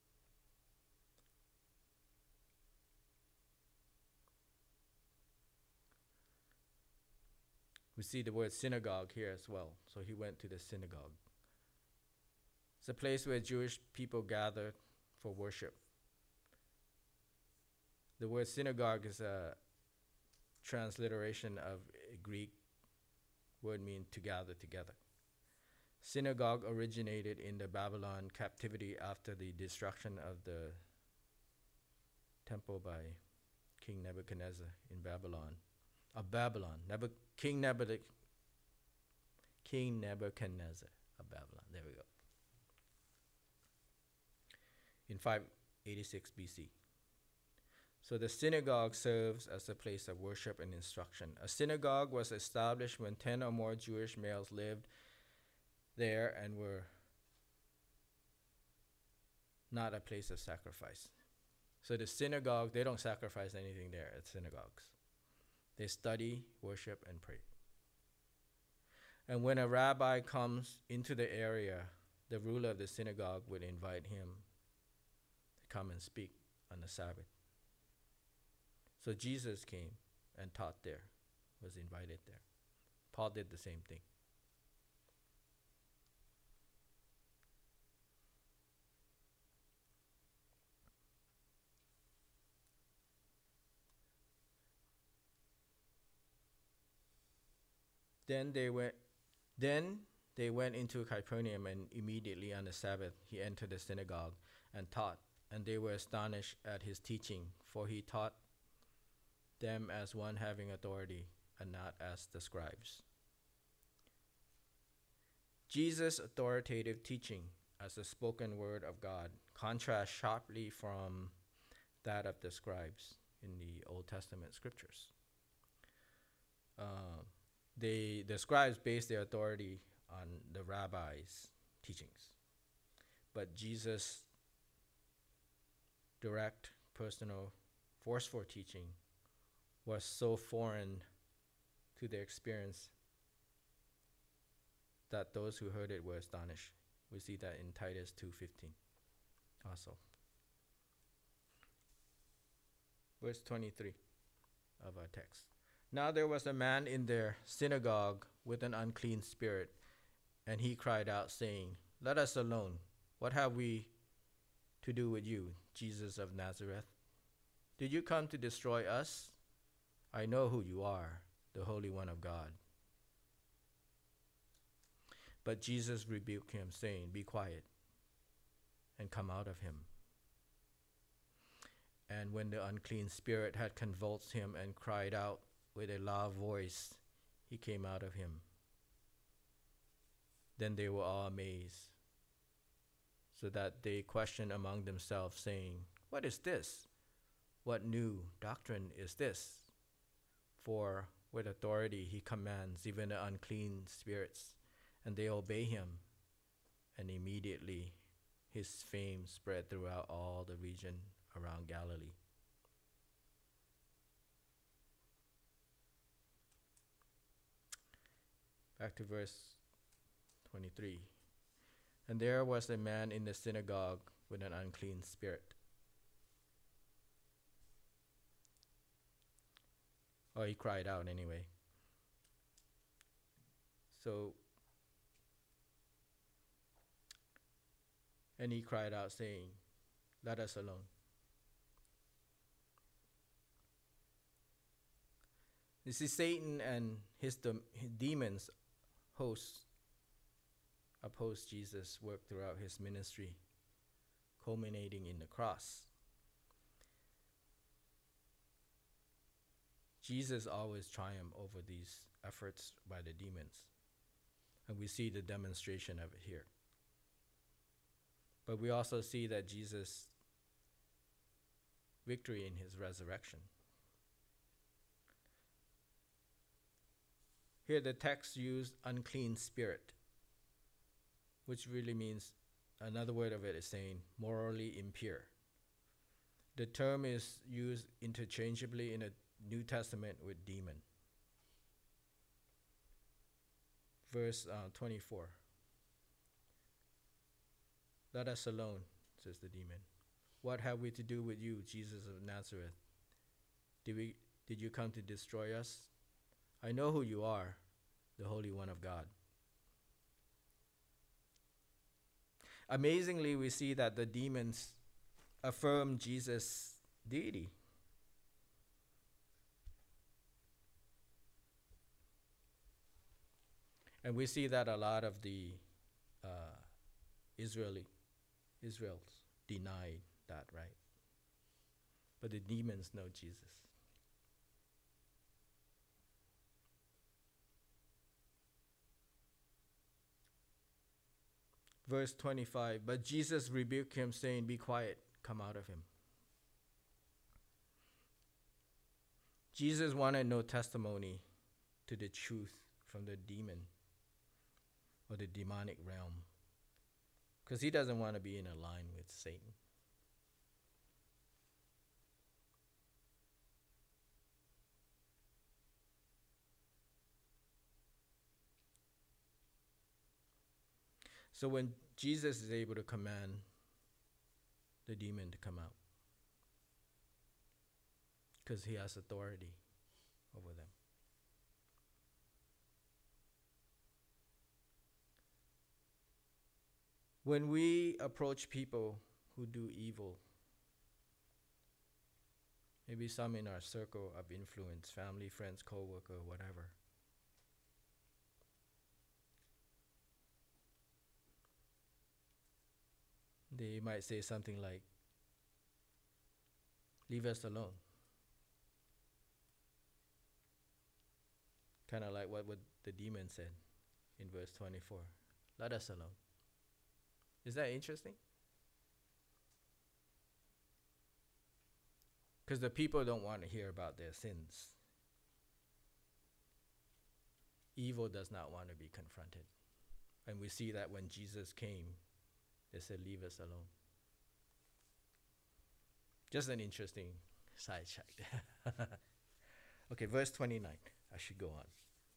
We see the word synagogue here as well. So he went to the synagogue. It's a place where Jewish people gathered for worship. The word synagogue is a transliteration of a Greek word meaning to gather together. Synagogue originated in the Babylon captivity after the destruction of the temple by King Nebuchadnezzar in Babylon. Of Babylon, Nebu- King Nebuchadnezzar, King Nebuchadnezzar of Babylon. There we go. In five eighty-six B C. So the synagogue serves as a place of worship and instruction. A synagogue was established when ten or more Jewish males lived there and were not a place of sacrifice. So the synagogue, they don't sacrifice anything there at synagogues. They study, worship, and pray. And when a rabbi comes into the area, the ruler of the synagogue would invite him to come and speak on the Sabbath. So Jesus came and taught there, was invited there. Paul did the same thing. Then they went then they went into Capernaum, and immediately on the Sabbath he entered the synagogue and taught, and they were astonished at his teaching, for he taught them as one having authority and not as the scribes. Jesus' authoritative teaching as the spoken word of God contrasts sharply from that of the scribes in the Old Testament scriptures. Uh, they, the scribes based their authority on the rabbis' teachings, but Jesus' direct, personal, forceful teaching was so foreign to their experience that those who heard it were astonished. We see that in Titus two fifteen also. Verse twenty-three of our text. Now there was a man in their synagogue with an unclean spirit, and he cried out, saying, Let us alone. What have we to do with you, Jesus of Nazareth? Did you come to destroy us? I know who you are, the Holy One of God. But Jesus rebuked him, saying, Be quiet, and come out of him. And when the unclean spirit had convulsed him and cried out with a loud voice, he came out of him. Then they were all amazed, so that they questioned among themselves, saying, What is this? What new doctrine is this? For with authority he commands even the unclean spirits, and they obey him. And immediately his fame spread throughout all the region around Galilee. Back to verse twenty-three. And there was a man in the synagogue with an unclean spirit. Oh, he cried out anyway. So, and he cried out, saying, Let us alone. This is Satan and his, de- his demons hosts opposed Jesus' work throughout his ministry, culminating in the cross. Jesus always triumphed over these efforts by the demons, and we see the demonstration of it here. But we also see that Jesus' victory in his resurrection. Here the text used unclean spirit, which really means, another word of it is saying morally impure. The term is used interchangeably in the New Testament with demon. Verse uh, twenty-four. Let us alone, says the demon. What have we to do with you, Jesus of Nazareth? Did we did you come to destroy us? I know who you are, the Holy One of God. Amazingly, we see that the demons affirm Jesus' deity. And we see that a lot of the uh, Israeli Israels denied that, right? But the demons know Jesus. Verse twenty-five, but Jesus rebuked him, saying, Be quiet, come out of him. Jesus wanted no testimony to the truth from the demon or the demonic realm, because he doesn't want to be in a line with Satan. So when Jesus is able to command the demon to come out, because he has authority over them. When we approach people who do evil, maybe some in our circle of influence, family, friends, co-worker, whatever, they might say something like, "Leave us alone." Kind of like what, what the demon said in verse twenty-four. Let us alone. Is that interesting? Because the people don't want to hear about their sins. Evil does not want to be confronted. And we see that when Jesus came, they said, "Leave us alone." Just an interesting sidetrack. Okay, verse twenty-nine. I should go on.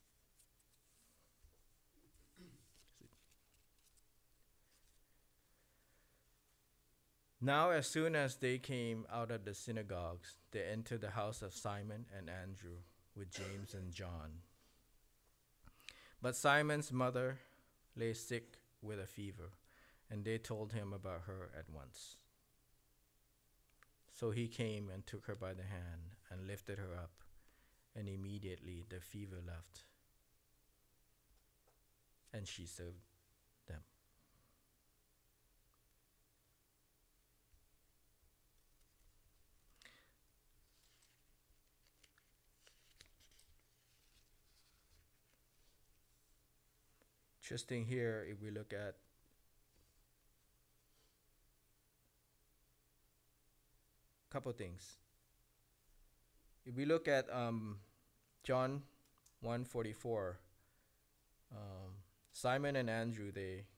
Now, as soon as they came out of the synagogues, they entered the house of Simon and Andrew with James and John. But Simon's mother lay sick with a fever, and they told him about her at once. So he came and took her by the hand and lifted her up, and immediately the fever left, and she served them. Interesting here, if we look at a couple things. If we look at um, John one forty-four, um, Simon and Andrew, they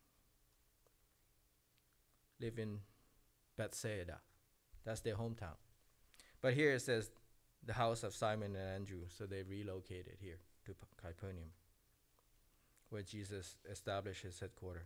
live in Bethsaida. That's their hometown. But here it says the house of Simon and Andrew, so they relocated here to P- Capernaum, where Jesus established his headquarters.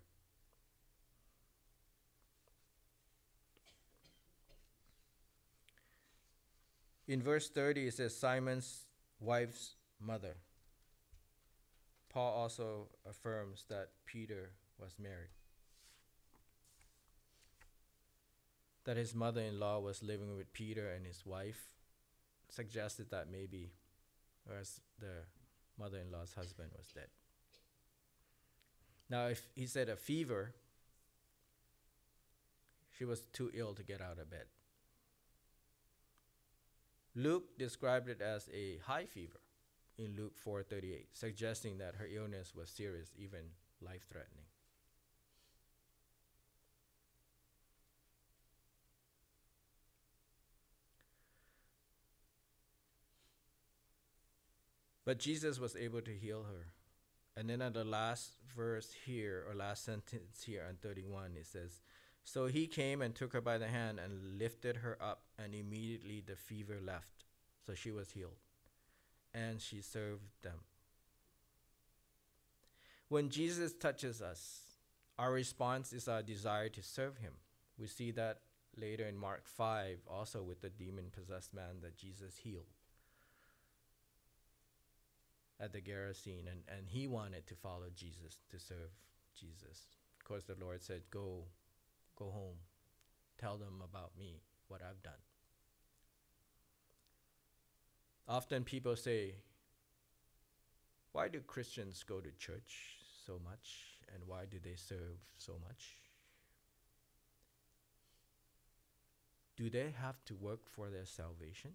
In verse thirty, it says Simon's wife's mother. Paul also affirms that Peter was married, that his mother-in-law was living with Peter and his wife, suggested that maybe, whereas the mother-in-law's husband was dead. Now, if he said a fever, she was too ill to get out of bed. Luke described it as a high fever in Luke four thirty-eight, suggesting that her illness was serious, even life-threatening. But Jesus was able to heal her. And then at the last verse here, or last sentence here on thirty-one, it says, so he came and took her by the hand and lifted her up, and immediately the fever left. So she was healed, and she served them. When Jesus touches us, our response is our desire to serve him. We see that later in Mark five, also with the demon-possessed man that Jesus healed at the Gerasene, and, and he wanted to follow Jesus, to serve Jesus. Of course, the Lord said, go, go home, tell them about me, what I've done. Often people say, why do Christians go to church so much, and why do they serve so much? Do they have to work for their salvation?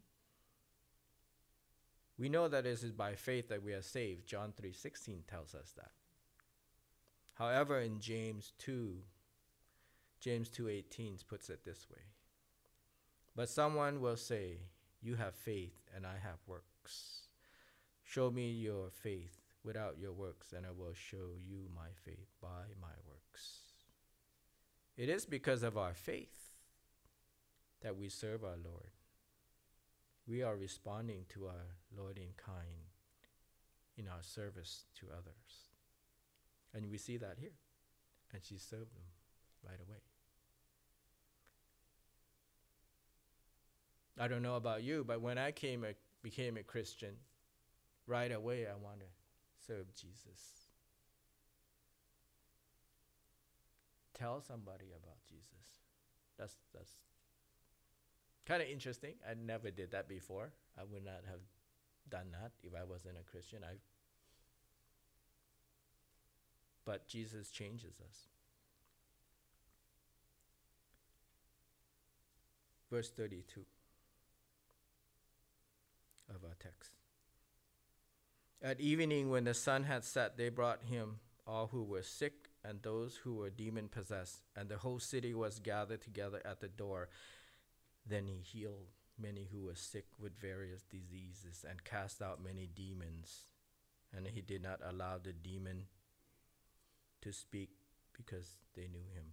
We know that it is by faith that we are saved. John three sixteen tells us that. However, in James two, James two eighteen puts it this way. But someone will say, you have faith and I have works. Show me your faith without your works, and I will show you my faith by my works. It is because of our faith that we serve our Lord. We are responding to our Lord in kind in our service to others. And we see that here. And she served them right away. I don't know about you, but when I came a, became a Christian, right away I want to serve Jesus. Tell somebody about Jesus. That's that's kind of interesting. I never did that before. I would not have done that if I wasn't a Christian. I but Jesus changes us. Verse thirty-two of our text. At evening, when the sun had set, they brought him all who were sick and those who were demon-possessed, and the whole city was gathered together at the door. Then he healed many who were sick with various diseases and cast out many demons. And he did not allow the demon to speak because they knew him.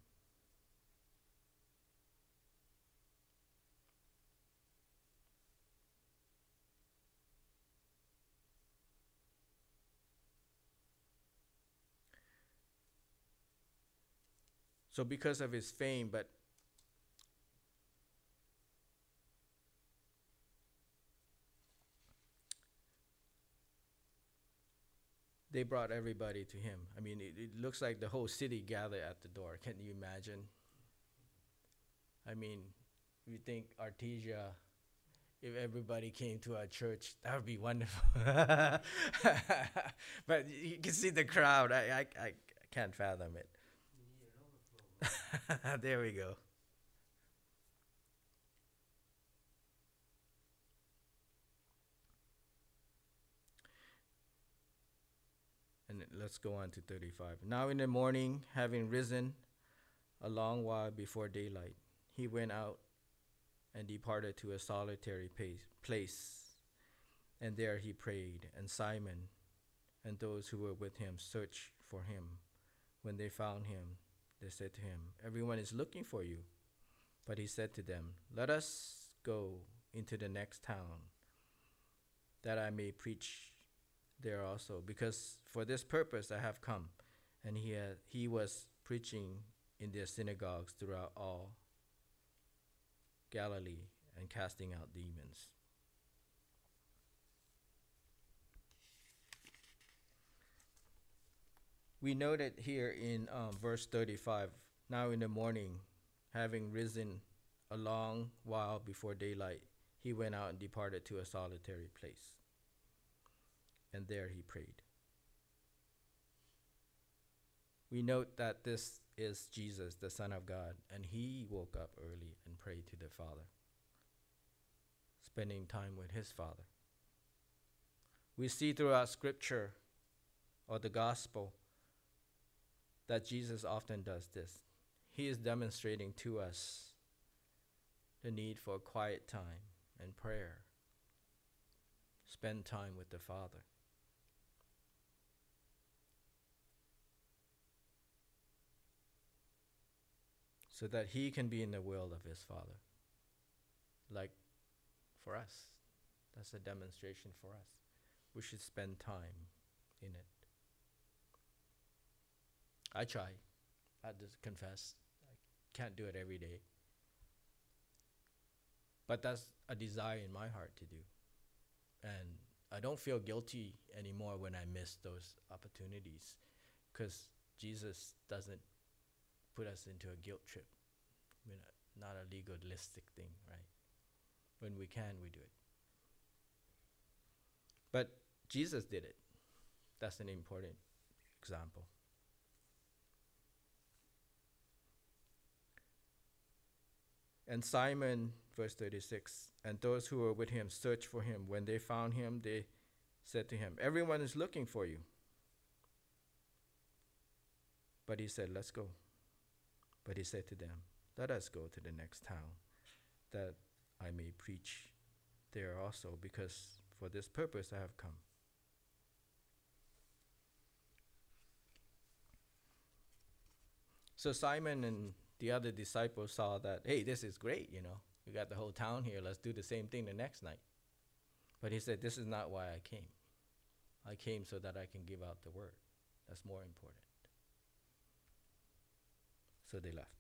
So because of his fame, but they brought everybody to him. I mean, it, it looks like the whole city gathered at the door. Can you imagine? I mean, you think Artesia, if everybody came to our church, that would be wonderful. But you can see the crowd. I, I, I can't fathom it. There we go. And let's go on to thirty-five. Now in the morning, having risen a long while before daylight, he went out and departed to a solitary place. And there he prayed, and Simon and those who were with him searched for him. When they found him, they said to him, "Everyone is looking for you." But he said to them, "Let us go into the next town, that I may preach there also, because for this purpose I have come." And he had, he was preaching in their synagogues throughout all Galilee and casting out demons. We noted here in um, verse thirty-five, now in the morning, having risen a long while before daylight, he went out and departed to a solitary place. And there he prayed. We note that this is Jesus, the Son of God, and he woke up early and prayed to the Father, spending time with his Father. We see throughout Scripture or the Gospel that Jesus often does this. He is demonstrating to us the need for quiet time and prayer. Spend time with the Father. So that he can be in the will of his Father. Like for us. That's a demonstration for us. We should spend time in it. I try. I just confess. I can't do it every day. But that's a desire in my heart to do. And I don't feel guilty anymore when I miss those opportunities, because Jesus doesn't put us into a guilt trip. I mean, not a legalistic thing, right? When we can, we do it. But Jesus did it. That's an important example. And Simon, verse thirty-six, and those who were with him searched for him. When they found him, they said to him, "Everyone is looking for you." But he said, "Let's go." But he said to them, "Let us go to the next town, that I may preach there also, because for this purpose I have come." So Simon and the other disciples saw that, hey, this is great, you know. We got the whole town here. Let's do the same thing the next night. But he said, this is not why I came. I came so that I can give out the word. That's more important. So they left.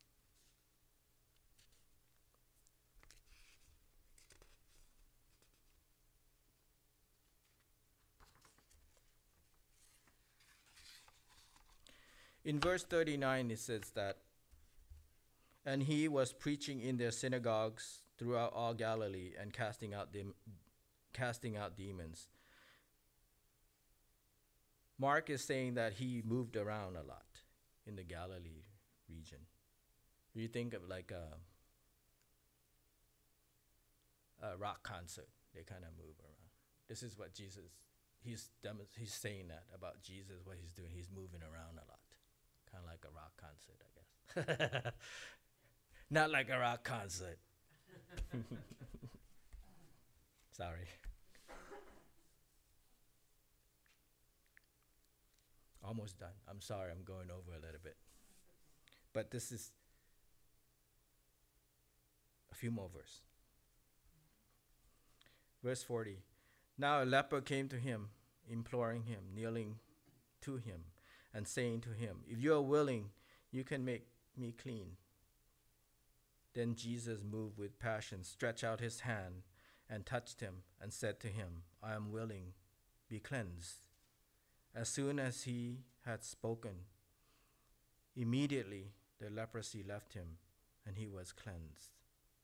In verse thirty-nine, it says that, and he was preaching in their synagogues throughout all Galilee and casting out dem- casting out demons. Mark is saying that he moved around a lot in the Galilee region. You think of like a, a rock concert, they kind of move around. This is what Jesus, he's demo- he's saying that about Jesus, what he's doing. He's moving around a lot. Kind of like a rock concert, I guess. Not like a rock concert. Sorry. Almost done. I'm sorry, I'm going over a little bit. But this is a few more verses. Verse forty. Now a leper came to him, imploring him, kneeling to him, and saying to him, if you are willing, you can make me clean. Then Jesus, moved with passion, stretched out his hand and touched him and said to him, I am willing, be cleansed. As soon as he had spoken, immediately the leprosy left him and he was cleansed.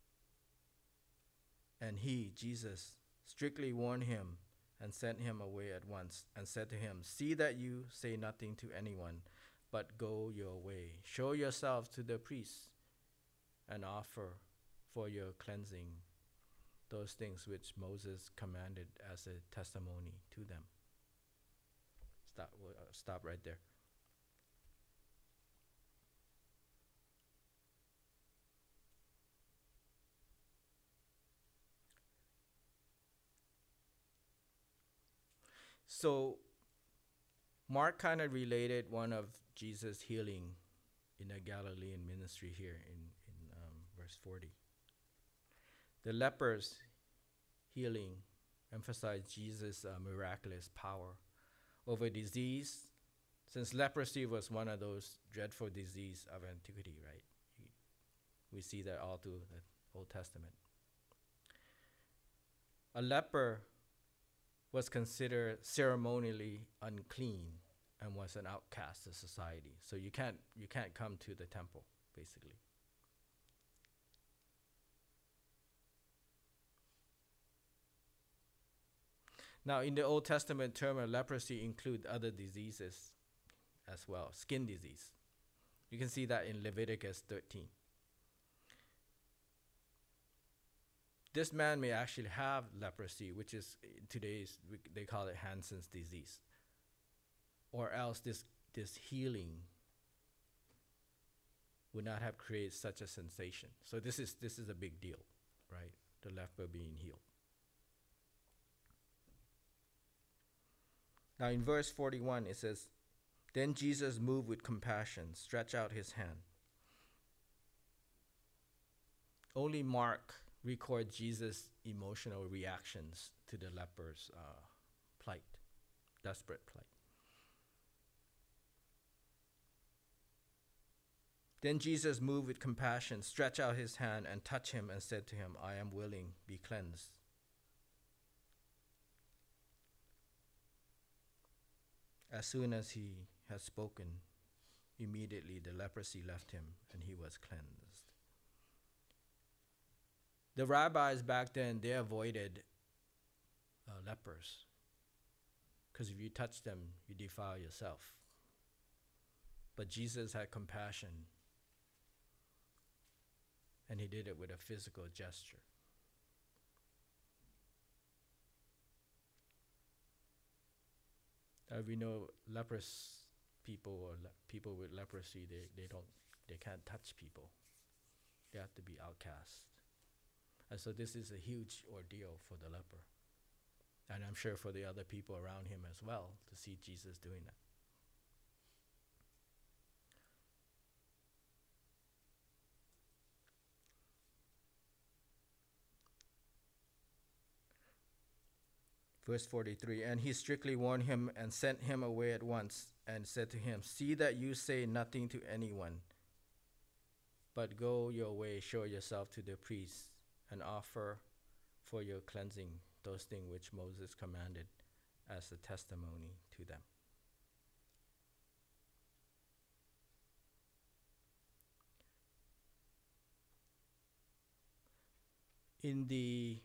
And he, Jesus, strictly warned him and sent him away at once, and said to him, see that you say nothing to anyone, but go your way. Show yourself to the priests and offer for your cleansing those things which Moses commanded as a testimony to them. Stop, uh, stop right there. So Mark kind of related one of Jesus' healing in the Galilean ministry here in, in um, verse forty. The lepers healing emphasized Jesus' uh, miraculous power over disease, since leprosy was one of those dreadful diseases of antiquity, right? We see that all through the Old Testament. A leper was considered ceremonially unclean and was an outcast of society. So you can't you can't come to the temple, basically. Now, in the Old Testament, term of leprosy include other diseases as well, skin disease. You can see that in Leviticus thirteen. This man may actually have leprosy, which is today's, they call it Hansen's disease. Or else this, this healing would not have created such a sensation. So this is, this is a big deal, right? The leper being healed. Now in verse forty-one, it says, then Jesus, moved with compassion, stretched out his hand. Only Mark records Jesus' emotional reactions to the leper's uh, plight, desperate plight. Then Jesus, moved with compassion, stretched out his hand and touched him and said to him, I am willing, be cleansed. As soon as he had spoken, immediately the leprosy left him and he was cleansed. The rabbis back then, they avoided uh, lepers, because if you touch them, you defile yourself. But Jesus had compassion, and he did it with a physical gesture. Uh, we know leprous people or le- people with leprosy, they, they don't they can't touch people. They have to be outcast. And so this is a huge ordeal for the leper. And I'm sure for the other people around him as well, to see Jesus doing that. Verse forty-three, and he strictly warned him and sent him away at once and said to him, see that you say nothing to anyone, but go your way, show yourself to the priests, and offer for your cleansing those things which Moses commanded as a testimony to them. In the,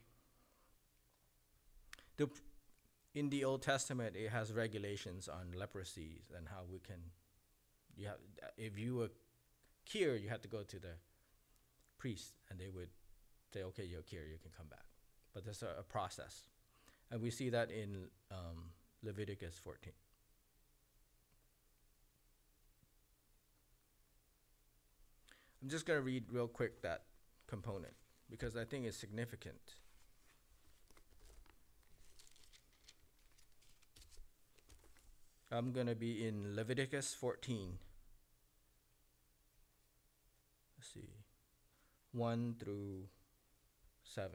the in the Old Testament, it has regulations on leprosy and how we can, you have, if you were cured, you had to go to the priest, and they would say, okay, you're cured, you can come back. But there's a, a process. And we see that in um, Leviticus fourteen. I'm just going to read real quick that component, because I think it's significant. I'm going to be in Leviticus fourteen. Let's see, one through seven.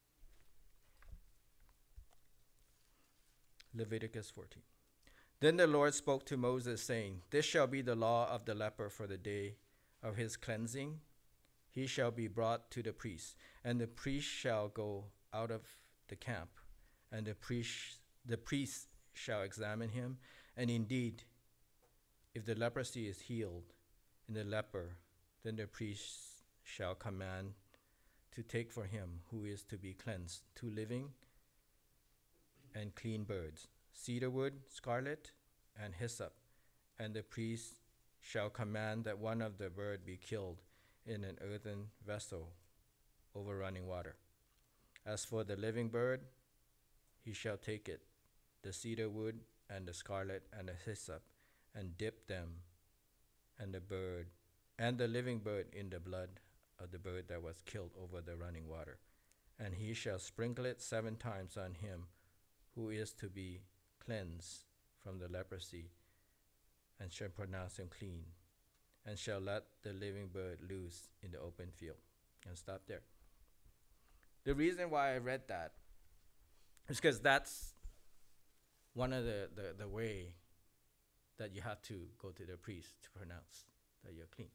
Leviticus fourteen. Then the Lord spoke to Moses, saying, this shall be the law of the leper for the day of his cleansing. He shall be brought to the priest, and the priest shall go out of the camp, and the priest, the priest shall examine him. And indeed, if the leprosy is healed in the leper, then the priest shall command to take for him who is to be cleansed two living and clean birds, cedar wood, scarlet, and hyssop. And the priest shall command that one of the bird be killed in an earthen vessel over running water. As for the living bird, he shall take it, the cedar wood, and the scarlet, and the hyssop, and dip them, and the bird, and the living bird in the blood of the bird that was killed over the running water. And he shall sprinkle it seven times on him who is to be cleansed from the leprosy, and shall pronounce him clean, and shall let the living bird loose in the open field. And stop there. The reason why I read that is because that's one of the, the, the way that you have to go to the priest to pronounce that you're clean.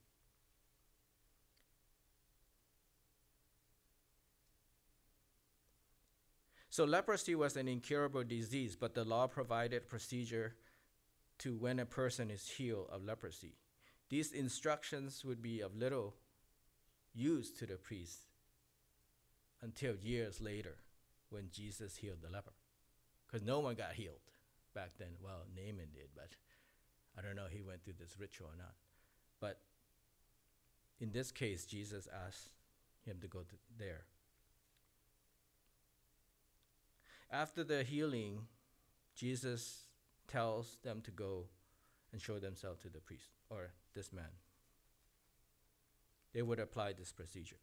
So leprosy was an incurable disease, but the law provided procedure to when a person is healed of leprosy. These instructions would be of little use to the priest until years later when Jesus healed the leper. Because no one got healed back then. Well, Naaman did, but I don't know if he went through this ritual or not. But in this case, Jesus asked him to go to there. After the healing, Jesus tells them to go and show themselves to the priest, or this man. They would apply this procedure.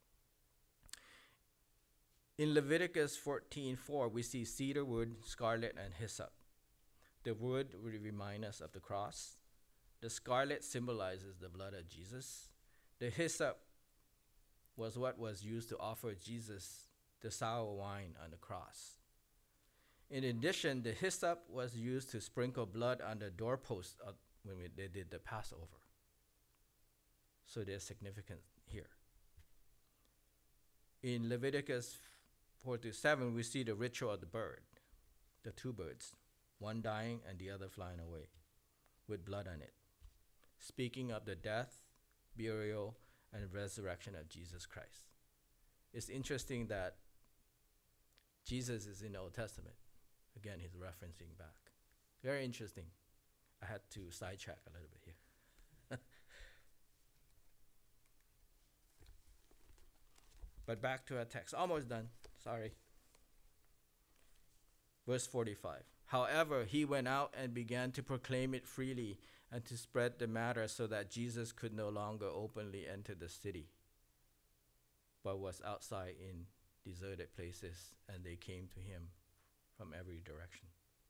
In Leviticus fourteen four, we see cedar wood, scarlet, and hyssop. The wood would remind us of the cross. The scarlet symbolizes the blood of Jesus. The hyssop was what was used to offer Jesus the sour wine on the cross. In addition, the hyssop was used to sprinkle blood on the doorpost of when we, they did the Passover. So there's significance here. In Leviticus four to seven, we see the ritual of the bird, the two birds, one dying and the other flying away with blood on it, speaking of the death, burial, and resurrection of Jesus Christ. It's interesting that Jesus is in the Old Testament. Again, he's referencing back. Very interesting. I had to sidetrack a little bit here. But back to our text. Almost done. Sorry. Verse forty-five. However, he went out and began to proclaim it freely and to spread the matter so that Jesus could no longer openly enter the city, but was outside in deserted places, and they came to him from every direction.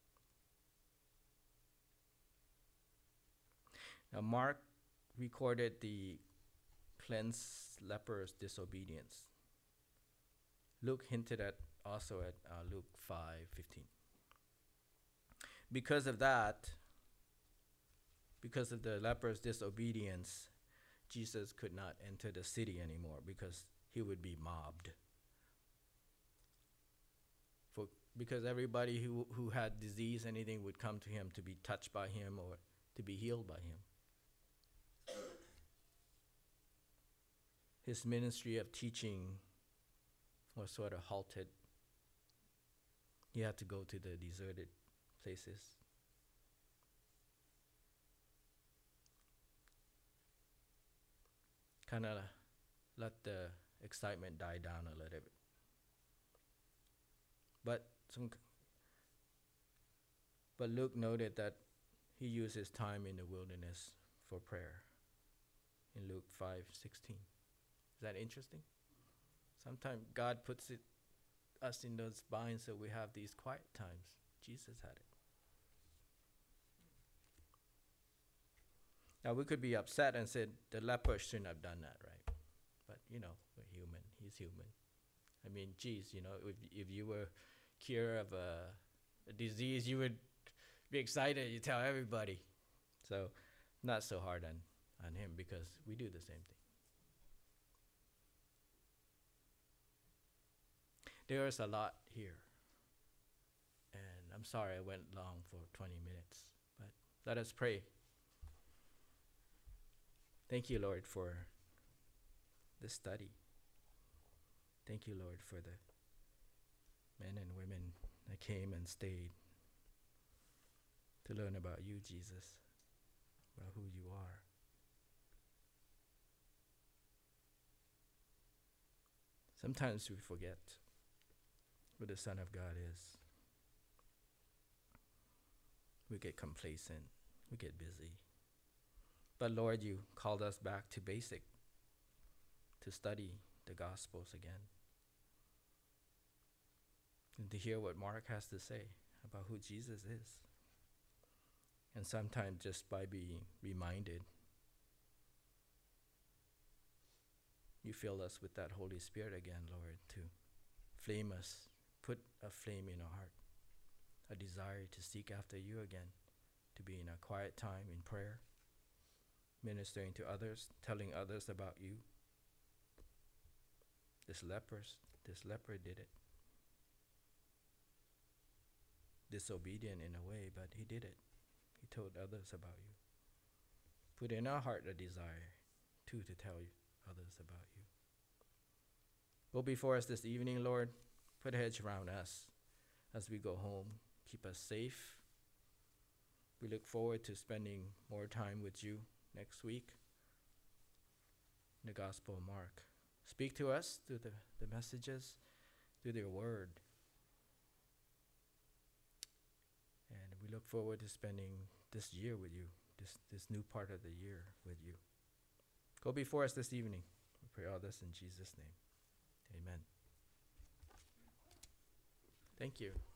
Now, Mark recorded the cleansed leper's disobedience. Luke hinted at also at uh, Luke five fifteen. because of that, because of the leper's disobedience, Jesus could not enter the city anymore because he would be mobbed. For, because everybody who, who had disease, anything, would come to him to be touched by him or to be healed by him. His ministry of teaching was sort of halted. He had to go to the deserted places. Kind of let the excitement die down a little bit. But some, but Luke noted that he used his time in the wilderness for prayer in Luke five sixteen. Is that interesting? Sometimes God puts it, us in those binds so we have these quiet times. Jesus had it. Now we could be upset and said the leper shouldn't have done that, right? But you know, we're human. He's human. I mean, geez, you know, if if you were cured of a, a disease, you would be excited. You tell everybody. So, not so hard on on him because we do the same thing. There's a lot here, and I'm sorry I went long for twenty minutes, but let us pray. Thank you, Lord, for this study. Thank you, Lord, for the men and women that came and stayed to learn about you, Jesus, about who you are. Sometimes we forget who the Son of God is. We get complacent. We get busy. But Lord, you called us back to basic, to study the Gospels again, and to hear what Mark has to say about who Jesus is. And sometimes just by being reminded, you fill us with that Holy Spirit again, Lord, to flame us, put a flame in our heart, a desire to seek after you again, to be in a quiet time in prayer, ministering to others, telling others about you. This lepers, this leper did it. Disobedient in a way, but he did it. He told others about you. Put in our heart a desire, too, to tell you others about you. Go before us this evening, Lord. Put a hedge around us as we go home. Keep us safe. We look forward to spending more time with you next week in the Gospel of Mark. Speak to us through the, the messages, through your word. And we look forward to spending this year with you, this, this new part of the year with you. Go before us this evening. We pray all this in Jesus' name. Amen. Thank you.